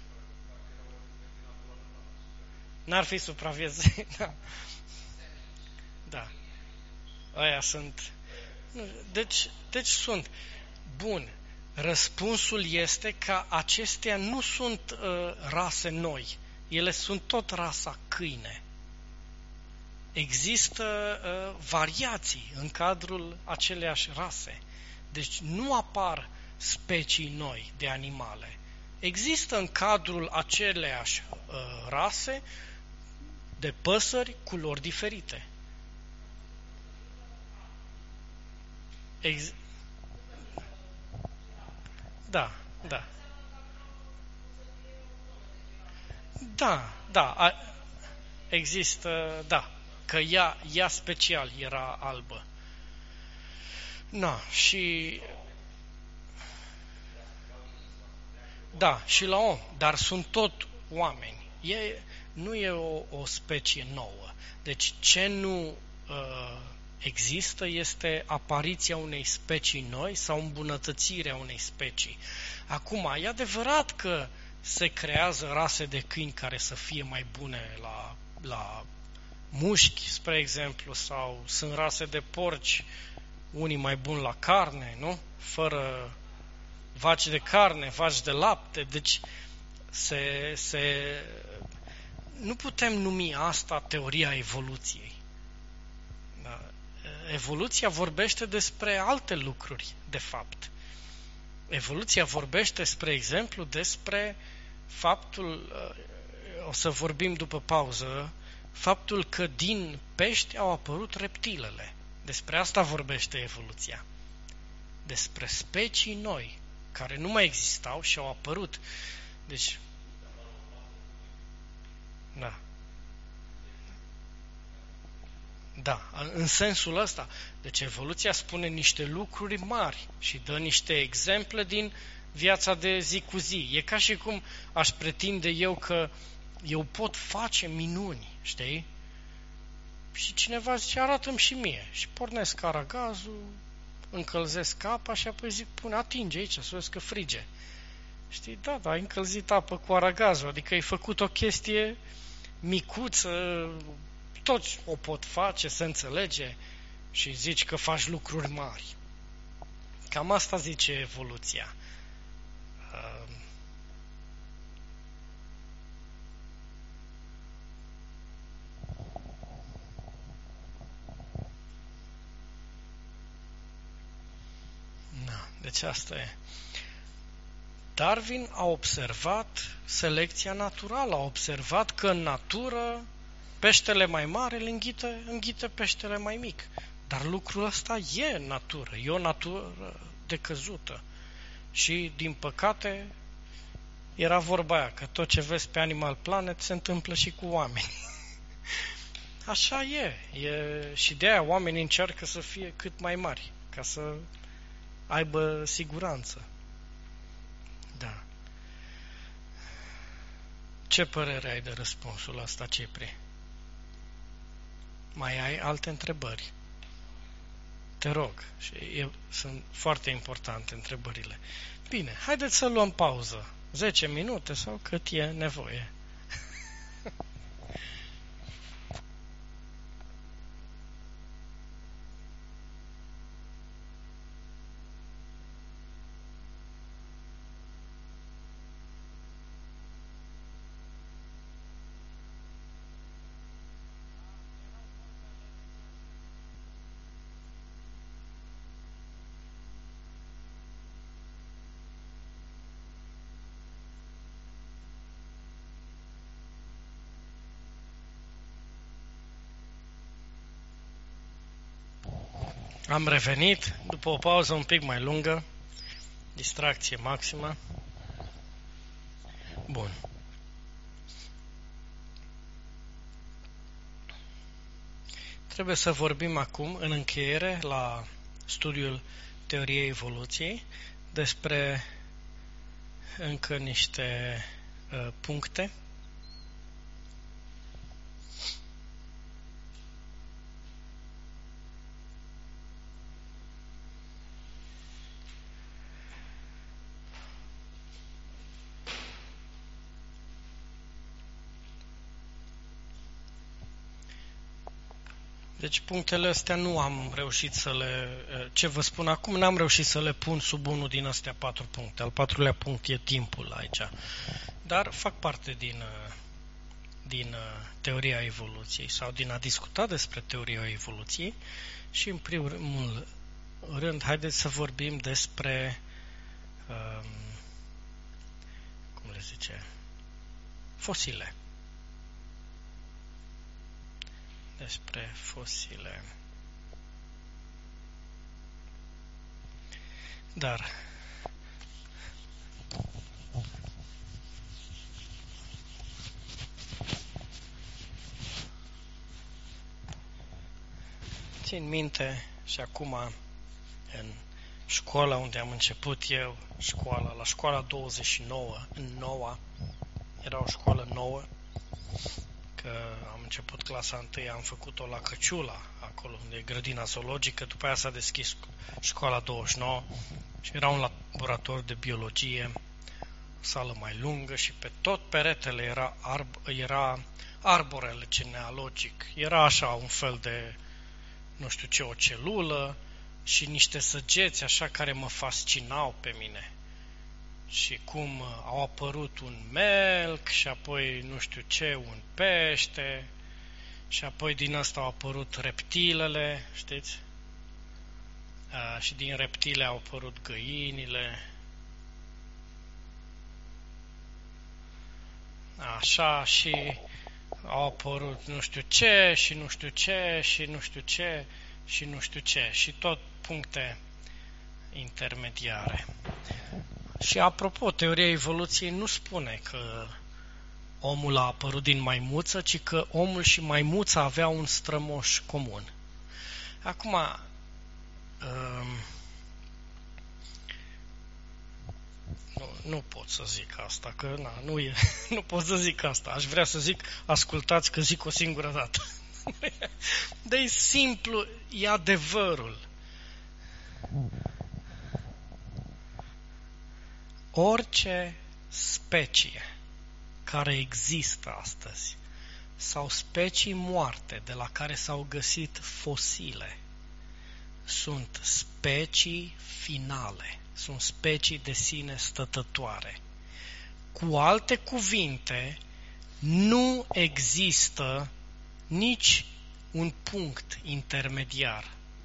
N-ar fi supraviețuit. Da. Da. Aia sunt. Deci sunt. Bun. Răspunsul este că acestea nu sunt rase noi. Ele sunt tot rasa câine. Există variații în cadrul aceleași rase. Deci nu apar specii noi de animale. Există în cadrul aceleași rase de păsări culori diferite. Da, da. Da. Există, da, că ea special era albă. Na, și da, și la om, dar sunt tot oameni. Nu e o specie nouă. Deci ce nu există este apariția unei specii noi sau îmbunătățirea unei specii. Acum, e adevărat că se creează rase de câini care să fie mai bune la mușchi, spre exemplu, sau sunt rase de porci, unii mai buni la carne, nu? Fără vaci de carne, vaci de lapte, deci nu putem numi asta teoria evoluției. Da. Evoluția vorbește despre alte lucruri, de fapt. Evoluția vorbește, spre exemplu, despre faptul, o să vorbim după pauză, faptul că din pești au apărut reptilele. Despre asta vorbește evoluția. Despre specii noi, care nu mai existau și au apărut. Deci, da. Da, în sensul ăsta. Deci evoluția spune niște lucruri mari și dă niște exemple din viața de zi cu zi. E ca și cum aș pretinde eu că eu pot face minuni, știi? Și cineva zice, arată-mi și mie. Și pornesc aragazul, încălzesc apa și apoi zic, pune, atinge aici, să vezi că frige. Știi, da, ai încălzit apă cu aragazul, adică ai făcut o chestie micuță, toți o pot face, se înțelege și zici că faci lucruri mari. Cam asta zice evoluția. Deci asta e. Darwin a observat selecția naturală, a observat că în natură peștele mai mare îl înghite peștele mai mic. Dar lucrul ăsta e natură, e o natură decăzută. Și, din păcate, era vorba aia, că tot ce vezi pe Animal Planet se întâmplă și cu oameni. Așa e. Și de aia oamenii încearcă să fie cât mai mari, ca să aibă siguranță. Da. Ce părere ai de răspunsul ăsta, Cipri? Mai ai alte întrebări? Te rog. Și sunt foarte importante întrebările. Bine, haideți să luăm pauză. 10 minute sau cât e nevoie. Am revenit după o pauză un pic mai lungă, distracție maximă. Bun. Trebuie să vorbim acum, în încheiere, la studiul teoriei evoluției, despre încă niște puncte. Deci punctele astea nu am reușit să le... Ce vă spun acum, n-am reușit să le pun sub unul din astea 4 puncte. Al 4-lea punct e timpul aici. Dar fac parte din teoria evoluției sau din a discuta despre teoria evoluției și în primul rând haideți să vorbim despre cum le zice? Fosile. Despre fosile. Dar țin minte și acum în școala unde am început eu, la școala 29, în Noua, era o școală nouă, că am început clasa 1, am făcut-o la Căciula, acolo unde e grădina zoologică, după aia s-a deschis școala 29 și era un laborator de biologie, o sală mai lungă și pe tot peretele era arborele genealogic, era așa un fel de, nu știu ce, o celulă și niște săgeți așa care mă fascinau pe mine. Și cum au apărut un melc și apoi nu știu ce, un pește și apoi din asta au apărut reptilele, știți? Și din reptile au apărut găinile. Așa, și au apărut nu știu ce și nu știu ce și nu știu ce și nu știu ce și tot puncte intermediare. Și apropo, teoria evoluției nu spune că omul a apărut din maimuță, ci că omul și maimuța aveau un strămoș comun. Acum, nu pot să zic asta, că nu pot să zic asta. Aș vrea să zic, ascultați că zic o singură dată. Dar e simplu, e adevărul. Orice specie care există astăzi sau specii moarte de la care s-au găsit fosile sunt specii finale, sunt specii de sine stătătoare. Cu alte cuvinte, nu există nici un punct intermediar.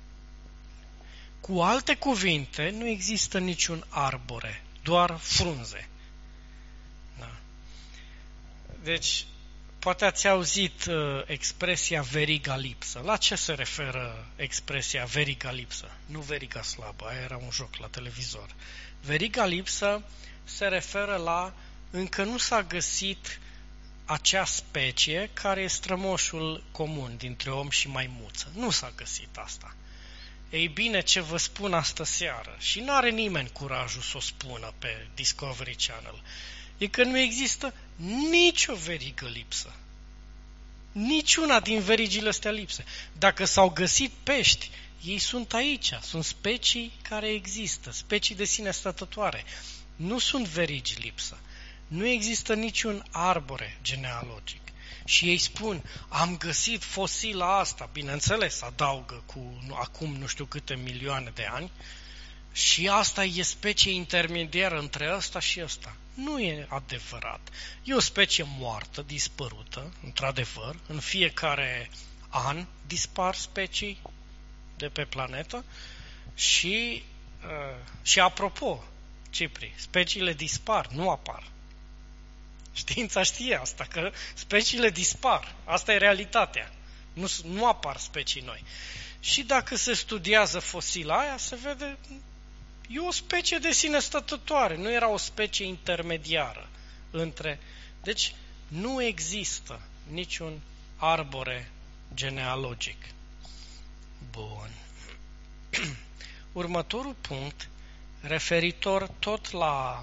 Cu alte cuvinte, nu există niciun arbore, doar frunze. Da. Deci, poate ați auzit expresia veriga lipsă. La ce se referă expresia veriga lipsă? Nu veriga slabă, aia era un joc la televizor. Veriga lipsă se referă la încă nu s-a găsit acea specie care e strămoșul comun dintre om și maimuță. Nu s-a găsit asta. Ei bine, ce vă spun astă seară, și n-are nimeni curajul să o spună pe Discovery Channel, e că nu există nicio verigă lipsă. Niciuna din verigile astea lipse. Dacă s-au găsit pești Ei sunt aici, sunt specii care există, specii de sine stătătoare. Nu sunt verigi lipsă. Nu există niciun arbore genealogic. Și ei spun, am găsit fosila asta, bineînțeles, adaugă cu acum nu știu câte milioane de ani, și asta e specie intermediară între ăsta și ăsta. Nu e adevărat. E o specie moartă, dispărută, într-adevăr. În fiecare an dispar specii de pe planetă și apropo, Cipri, speciile dispar, nu apar. Știința știe asta, că speciile dispar. Asta e realitatea. Nu apar specii noi. Și dacă se studiază fosila aia, se vede, e o specie de sine stătătoare, nu era o specie intermediară între. Deci nu există niciun arbore genealogic. Bun. Următorul punct, referitor tot la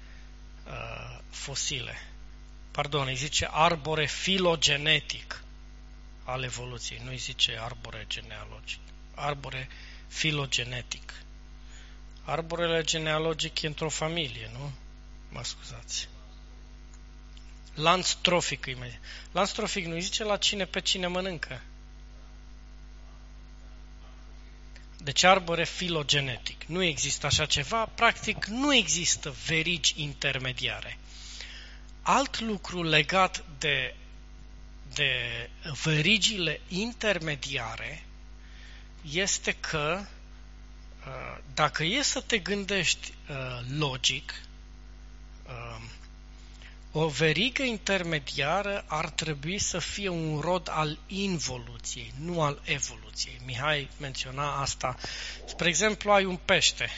fosile. Pardon, îi zice arbore filogenetic al evoluției, nu îi zice arbore genealogic. Arbore filogenetic. Arborele genealogic e într-o familie, nu? Mă scuzați. Lanț trofic. Lanț trofic nu îi zice la cine pe cine mănâncă. Deci arbore filogenetic. Nu există așa ceva. Practic nu există verigi intermediare. Alt lucru legat de verigile intermediare este că dacă e să te gândești logic, o verigă intermediară ar trebui să fie un rod al involuției, nu al evoluției. Mihai menționa asta. Spre exemplu, ai un pește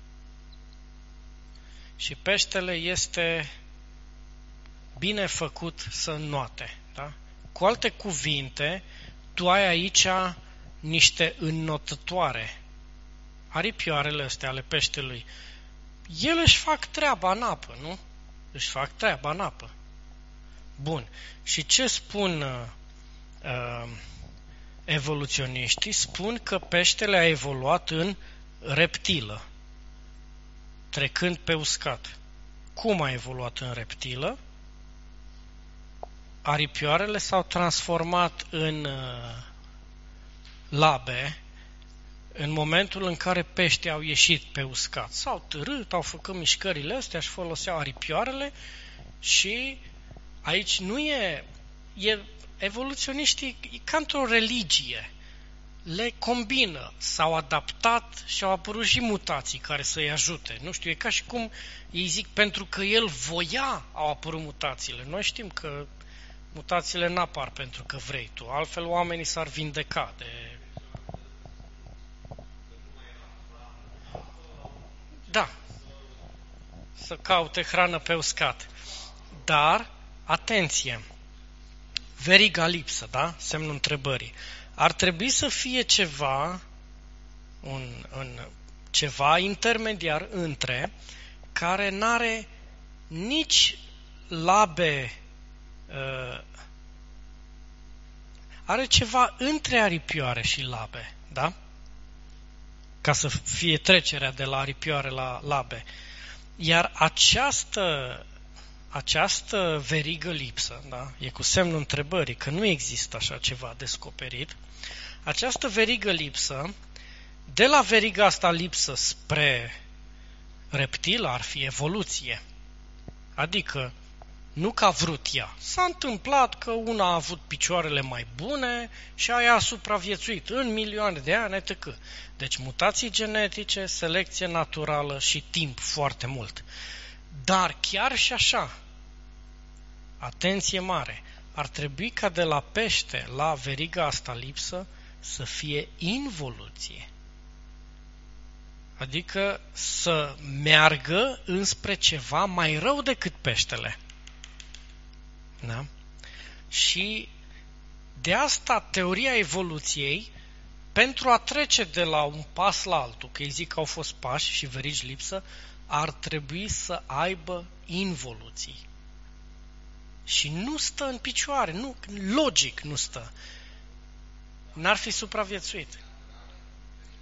și peștele este bine făcut să înnoate. Da? Cu alte cuvinte, tu ai aici niște înnotătoare. Aripioarele astea ale peștelui, ele își fac treaba în apă, nu? Își fac treaba în apă. Bun. Și ce spun evoluționiștii? Spun că peștele a evoluat în reptilă, trecând pe uscat. Cum a evoluat în reptilă? Aripioarele s-au transformat în labe în momentul în care peștii au ieșit pe uscat. S-au târât, au făcut mișcările astea și foloseau aripioarele și aici nu e evoluționiștii e ca într-o religie. Le combină, s-au adaptat și au apărut și mutații care să-i ajute. Nu știu, e ca și cum ei zic, pentru că el voia, au apărut mutațiile. Noi știm că mutațiile n-apar pentru că vrei tu, altfel oamenii s-ar vindeca de... Da, să caute hrană pe uscat. Dar, atenție, veriga lipsă, da? Semnul întrebării. Ar trebui să fie ceva, ceva intermediar între, care n-are nici labe, are ceva între aripioare și labe, da? Ca să fie trecerea de la aripioare la labe. Iar această verigă lipsă, da? E cu semnul întrebării, că nu există așa ceva descoperit, această verigă lipsă, de la veriga asta lipsă spre reptil ar fi evoluție. Adică, nu că a vrut ea. S-a întâmplat că una a avut picioarele mai bune și aia a supraviețuit în milioane de ani, etc. Deci mutații genetice, selecție naturală și timp foarte mult. Dar chiar și așa, atenție mare, ar trebui ca de la pește la veriga asta lipsă să fie involuție. Adică să meargă înspre ceva mai rău decât peștele. Da? Și de asta teoria evoluției, pentru a trece de la un pas la altul, că ei zic că au fost pași și verigi lipsă, ar trebui să aibă involuții. Și nu stă în picioare, logic nu stă. N-ar fi supraviețuit.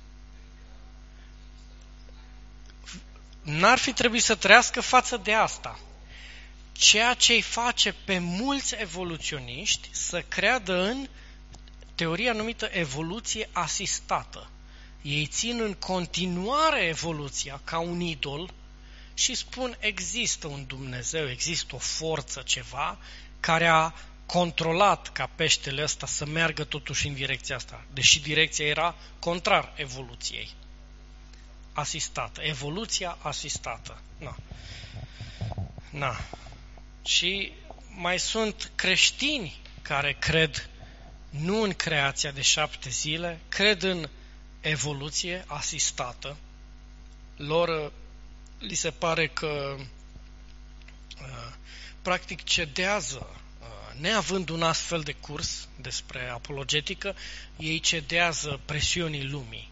n-ar fi trebuit să trăiască față de asta. Ceea ce îi face pe mulți evoluționiști să creadă în teoria numită evoluție asistată. Ei țin în continuare evoluția ca un idol și spun există un Dumnezeu, există o forță, ceva, care a controlat ca peștele ăsta să meargă totuși în direcția asta, deși direcția era contrar evoluției asistată. Evoluția asistată. Na. Și mai sunt creștini care cred nu în creația de 7 zile, cred în evoluție asistată. Lor li se pare că practic cedează, neavând un astfel de curs despre apologetică, ei cedează presiunii lumii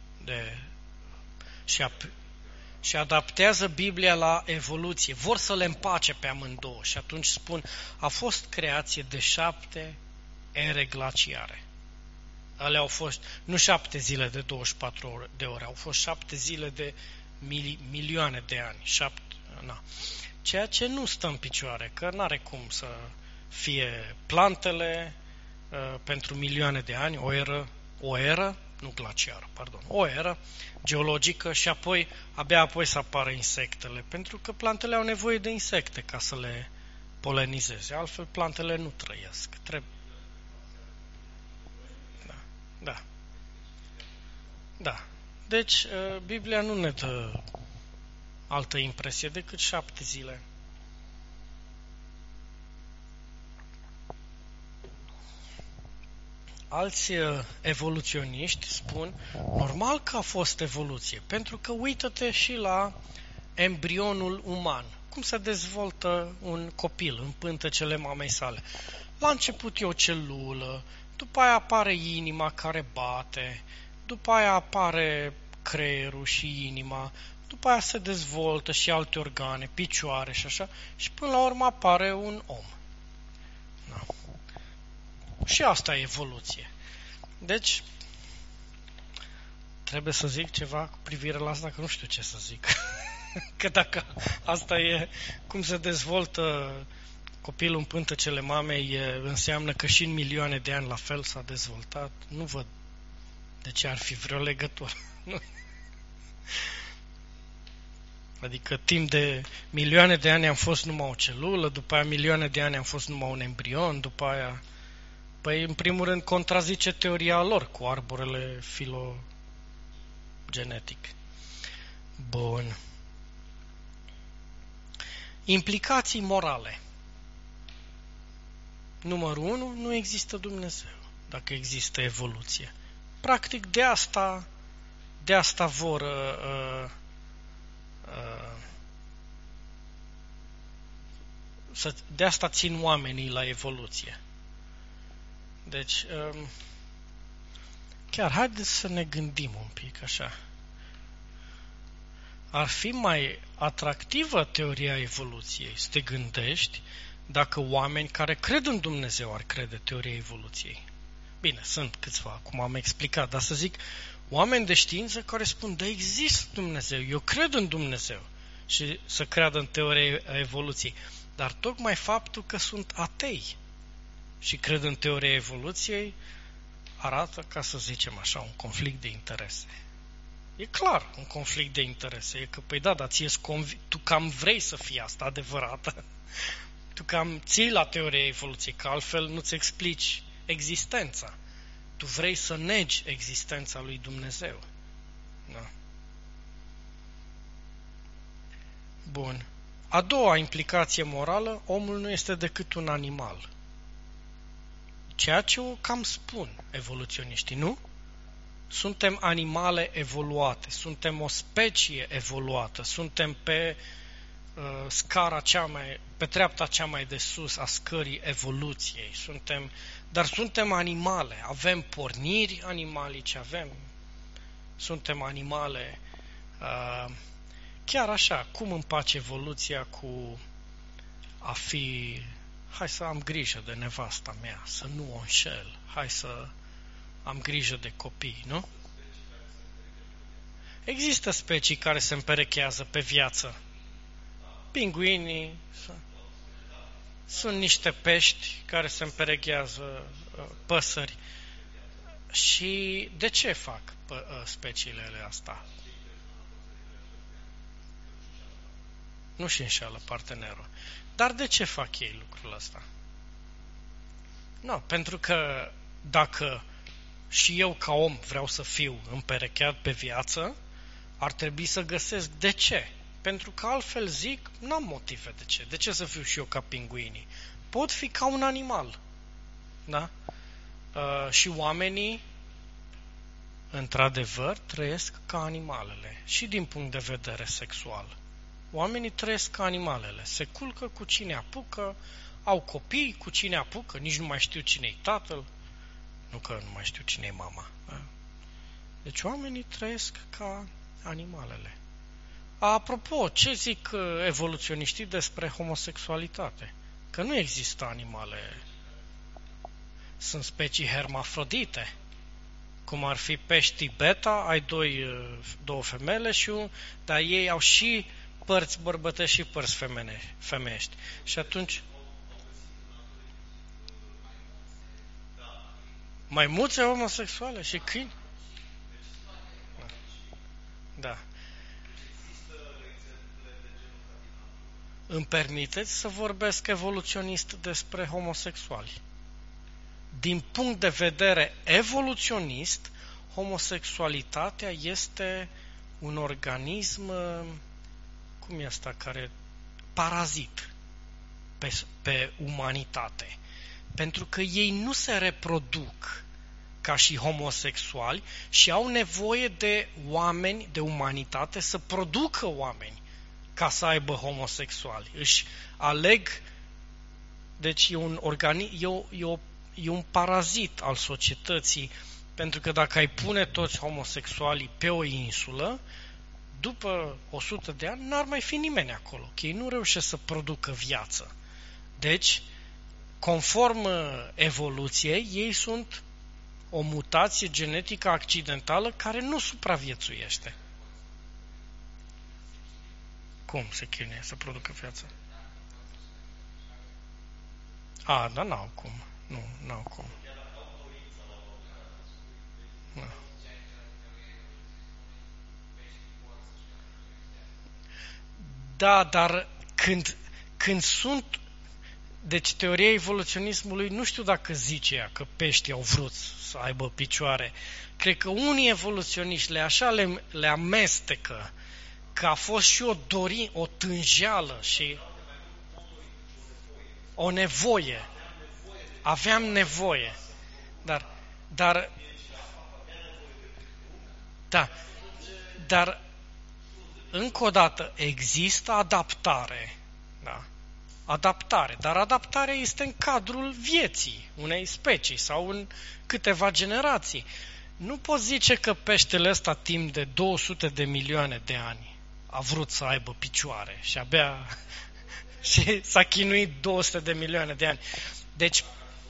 și adaptează Biblia la evoluție. Vor să le împace pe amândouă și atunci spun, a fost creație de 7 ere glaciare. Alea au fost, nu 7 zile de 24 de ore, au fost 7 zile de milioane de ani. Ceea ce nu stă în picioare, că n-are cum să fie plantele pentru milioane de ani, o eră geologică și abia apoi să apară insectele, pentru că plantele au nevoie de insecte ca să le polenizeze, altfel plantele nu trăiesc. Da. Deci, Biblia nu ne dă altă impresie decât 7 zile. Alți evoluționiști spun, normal că a fost evoluție, pentru că uită-te și la embrionul uman, cum se dezvoltă un copil în pântecele mamei sale. La început e o celulă, după aia apare inima care bate, după aia apare creierul și inima, după aia se dezvoltă și alte organe, picioare și așa, și până la urmă apare un om. Și asta e evoluție. Deci, trebuie să zic ceva cu privire la asta, că nu știu ce să zic. Că dacă asta e cum se dezvoltă copilul în pântecele mamei, înseamnă că și în milioane de ani la fel s-a dezvoltat, nu văd de ce ar fi vreo legătură. Adică timp de milioane de ani am fost numai o celulă, după aia milioane de ani am fost numai un embrion, după aia... Păi, în primul rând, contrazice teoria lor cu arborele filogenetic. Bun. Implicații morale. Numărul 1, nu există Dumnezeu, dacă există evoluție. Practic, de asta vor de asta țin oamenii la evoluție. Deci, chiar haideți să ne gândim un pic așa. Ar fi mai atractivă teoria evoluției, să te gândești, dacă oameni care cred în Dumnezeu ar crede teoria evoluției. Bine, sunt câțiva, cum am explicat, dar să zic, oameni de știință care spun, da, există Dumnezeu, eu cred în Dumnezeu și să creadă în teoria evoluției. Dar tocmai faptul că sunt atei și cred în teoria evoluției arată, ca să zicem așa, un conflict de interese. E clar un conflict de interese. E că, păi da, dar tu cam vrei să fie asta adevărată. Tu cam ții la teoria evoluției, că altfel nu-ți explici existența. Tu vrei să negi existența lui Dumnezeu. Da. Bun. A doua implicație morală, omul nu este decât un animal. Ceea ce o cam spun evoluționiștii, nu? Suntem animale evoluate, suntem o specie evoluată, suntem pe pe treapta cea mai de sus a scării evoluției, dar suntem animale, avem porniri animalice, suntem animale, chiar așa, cum împace evoluția cu a fi, hai să am grijă de nevasta mea, să nu o înșel, hai să am grijă de copii, nu? Există specii care se împerechează pe viață. Pinguinii sunt niște pești care se împerechează, păsări. Și de ce fac speciile astea? Nu și înșeală partenerul. Dar de ce fac ei lucrul ăsta? Nu, pentru că dacă și eu ca om vreau să fiu împerecheat pe viață, ar trebui să găsesc de ce. Pentru că altfel zic, n-am motive de ce. De ce să fiu și eu ca pinguinii? Pot fi ca un animal. Da? Și oamenii, într-adevăr, trăiesc ca animalele. Și din punct de vedere sexual. Oamenii trăiesc ca animalele. Se culcă cu cine apucă, au copii cu cine apucă, nici nu mai știu cine-i tatăl. Nu că nu mai știu cine-i mama. Da? Deci oamenii trăiesc ca animalele. Apropo, ce zic evoluționiștii despre homosexualitate? Că nu există animale. Sunt specii hermafrodite. Cum ar fi peștii beta, ai două femele, dar ei au și părți bărbătești și părți femeiești. Și atunci maimuțe homosexuale și câini? Da. Îmi permiteți să vorbesc evoluționist despre homosexuali? Din punct de vedere evoluționist, homosexualitatea este un organism, cum e asta, care parazit pe umanitate. Pentru că ei nu se reproduc ca și homosexuali și au nevoie de oameni, de umanitate, să producă oameni ca să aibă homosexuali. Își aleg, deci e un parazit al societății, pentru că dacă ai pune toți homosexualii pe o insulă, după 100 de ani n-ar mai fi nimeni acolo, că ei nu reușesc să producă viață. Deci, conform evoluției, ei sunt o mutație genetică accidentală care nu supraviețuiește. Cum se chinuie să producă viață? Dar n-au cum. Nu, n-au cum. Nu. Da, dar când sunt... Deci teoria evoluționismului nu știu dacă zice ea că peștii au vrut să aibă picioare. Cred că unii evoluționiști le amestecă, că a fost și o tânjeală și o nevoie. Aveam nevoie. Dar încă o dată există adaptare. Da? Adaptare, dar adaptarea este în cadrul vieții unei specii sau în câteva generații. Nu poți zice că peștele ăsta timp de 200 de milioane de ani a vrut să aibă picioare și abia și s-a chinuit 200 de milioane de ani. Deci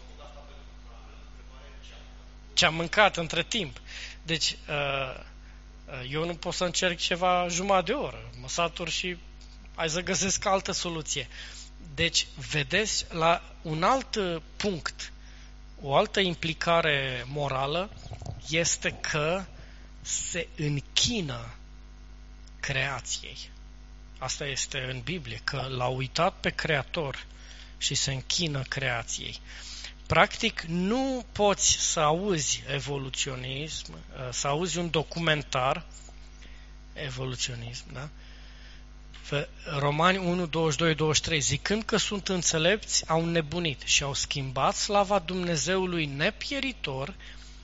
ce-a mâncat între timp. Deci eu nu pot să încerc ceva jumătate de oră. Mă satur și hai să găsesc altă soluție. Deci, vedeți, la un alt punct, o altă implicare morală este că se închină creației. Asta este în Biblie, că l-a uitat pe Creator și se închină creației. Practic, nu poți să auzi evoluționism, să auzi un documentar evoluționism, da? Romani 1, 22, 23, zicând că sunt înțelepți, au nebunit și au schimbat slava Dumnezeului nepieritor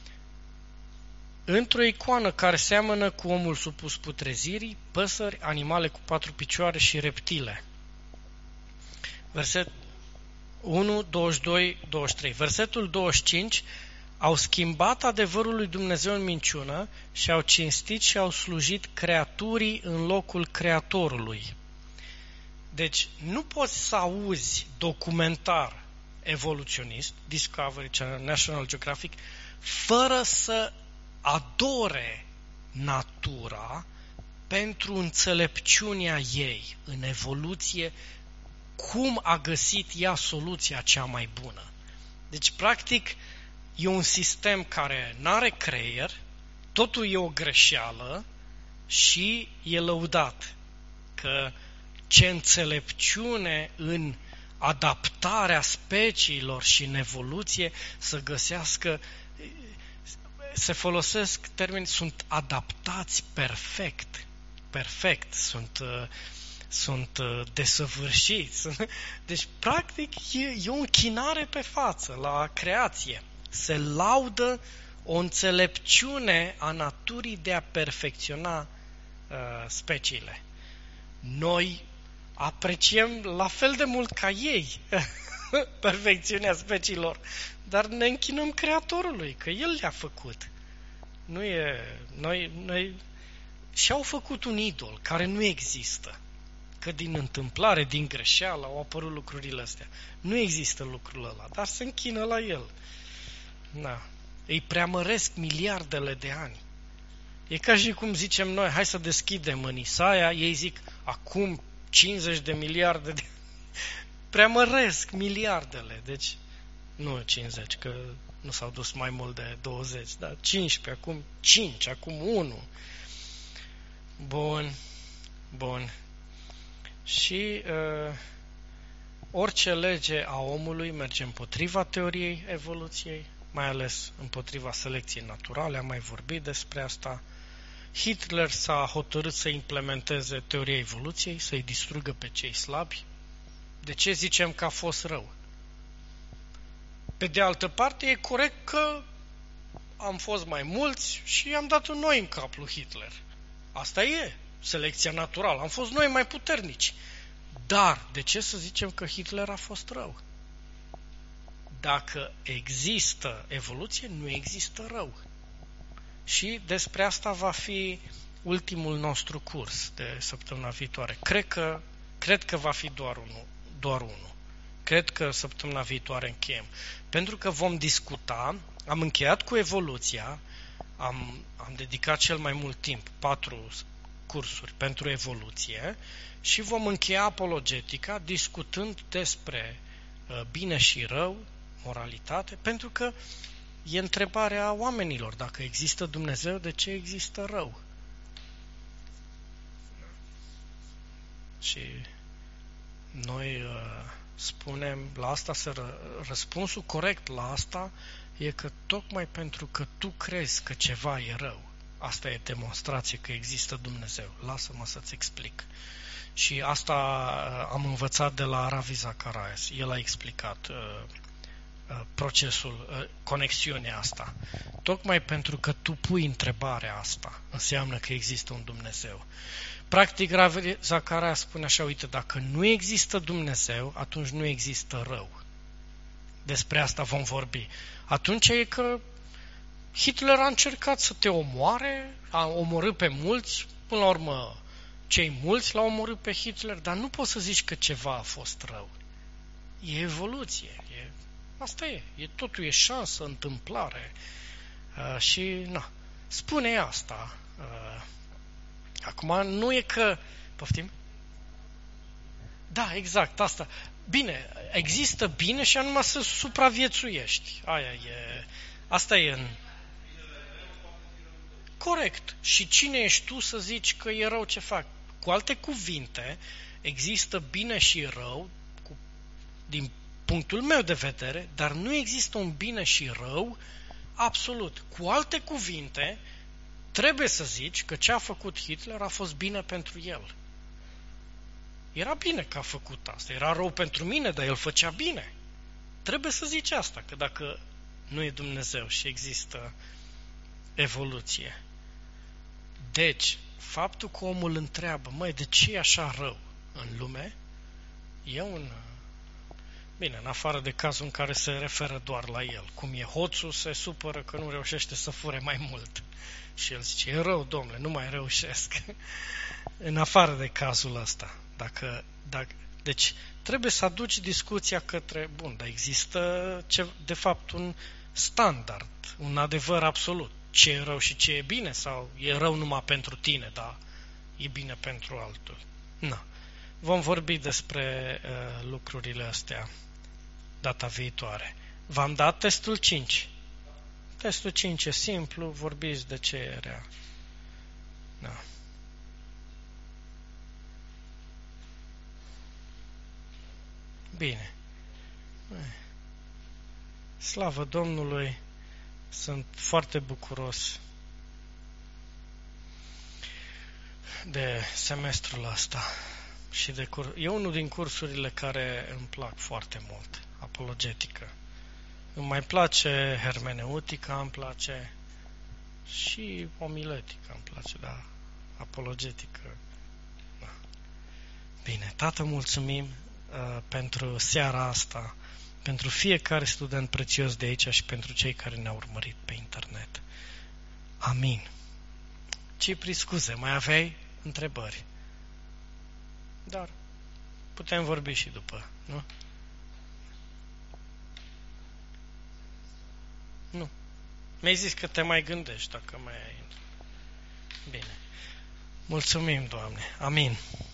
într-o icoană care seamănă cu omul supus putrezirii, păsări, animale cu 4 picioare și reptile. Verset 1, 22, 23. Versetul 25, au schimbat adevărul lui Dumnezeu în minciună și au cinstit și au slujit creaturii în locul Creatorului. Deci nu poți să auzi documentar evoluționist, Discovery Channel, National Geographic, fără să adore natura pentru înțelepciunea ei în evoluție, cum a găsit ea soluția cea mai bună. Deci, practic, e un sistem care n-are creier, totul e o greșeală și e lăudat că ce înțelepciune în adaptarea speciilor și în evoluție să găsească, se folosesc termeni, sunt adaptați perfect, sunt desăvârșiți. Deci, practic, e o închinare pe față la creație. Se laudă o înțelepciune a naturii de a perfecționa speciile. Noi apreciem la fel de mult ca ei perfecțiunea speciilor, dar ne închinăm Creatorului, că El le-a făcut. Nu e... Noi și-au făcut un idol care nu există. Că din întâmplare, din greșeală au apărut lucrurile astea. Nu există lucrul ăla, dar se închină la el. Da. Îi preamăresc miliardele de ani. E ca și cum zicem noi, hai să deschidem în Isaia, ei zic, acum 50 de miliarde de ani. Preamăresc miliardele, deci nu 50, că nu s-au dus mai mult de 20, dar 15, acum 5, acum 1. Bun. Și orice lege a omului merge împotriva teoriei evoluției, mai ales împotriva selecției naturale, am mai vorbit despre asta. Hitler s-a hotărât să implementeze teoria evoluției, să-i distrugă pe cei slabi. De ce zicem că a fost rău? Pe de altă parte, e corect că am fost mai mulți și am dat noi în cap lui Hitler. Asta e selecția naturală. Am fost noi mai puternici. Dar, de ce să zicem că Hitler a fost rău? Dacă există evoluție, nu există rău. Și despre asta va fi ultimul nostru curs de săptămâna viitoare. Cred că va fi doar unul. Cred că săptămâna viitoare încheiem. Pentru că vom discuta, am încheiat cu evoluția, am dedicat cel mai mult timp, 4 cursuri pentru evoluție, și vom încheia apologetica discutând despre bine și rău, moralitate, pentru că e întrebarea oamenilor, dacă există Dumnezeu, de ce există rău? Și noi spunem la asta, răspunsul corect la asta e că tocmai pentru că tu crezi că ceva e rău, asta e demonstrație că există Dumnezeu. Lasă-mă să-ți explic. Și asta am învățat de la Ravi Zacharias. El a explicat procesul, conexiunea asta. Tocmai pentru că tu pui întrebarea asta, înseamnă că există un Dumnezeu. Practic, Ravi Zacharias spune așa, uite, dacă nu există Dumnezeu, atunci nu există rău. Despre asta vom vorbi. Atunci e că Hitler a încercat să te omoare, a omorât pe mulți, până la urmă cei mulți l-au omorât pe Hitler, dar nu poți să zici că ceva a fost rău. E evoluție. Asta e. Totul e șansă, întâmplare. Și, spune asta. Acum, nu e că... Poftim? Da, exact, asta. Bine, există bine și anume să supraviețuiești. Asta e în... Corect. Și cine ești tu să zici că e rău ce fac? Cu alte cuvinte, există bine și rău, din punctul meu de vedere, dar nu există un bine și rău absolut. Cu alte cuvinte, trebuie să zici că ce a făcut Hitler a fost bine pentru el. Era bine că a făcut asta. Era rău pentru mine, dar el făcea bine. Trebuie să zici asta, că dacă nu e Dumnezeu și există evoluție. Deci, faptul că omul întreabă, de ce e așa rău în lume, e un... Bine, în afară de cazul în care se referă doar la el. Cum e hoțul, se supără că nu reușește să fure mai mult. Și el zice, e rău, domnule, nu mai reușesc. În afară de cazul ăsta. Deci, trebuie să aduci discuția către... Bun, dar există, de fapt, un standard, un adevăr absolut. Ce e rău și ce e bine? Sau e rău numai pentru tine, dar e bine pentru altul. Nu. Vom vorbi despre lucrurile astea data viitoare. V-am dat testul 5. Testul 5 e simplu, vorbiți de ce era. Da. Bine. Slavă Domnului, sunt foarte bucuros de semestrul ăsta și e unul din cursurile care îmi plac foarte mult, apologetică. Îmi mai place hermeneutica, îmi place și omiletică, îmi place, dar apologetică. Da. Bine, Tată, mulțumim pentru seara asta, pentru fiecare student prețios de aici și pentru cei care ne-au urmărit pe internet. Amin. Cipri, scuze, mai aveai întrebări? Dar putem vorbi și după, nu? Nu. Mi-ai zis că te mai gândești dacă mai ai. Bine. Mulțumim, Doamne. Amin.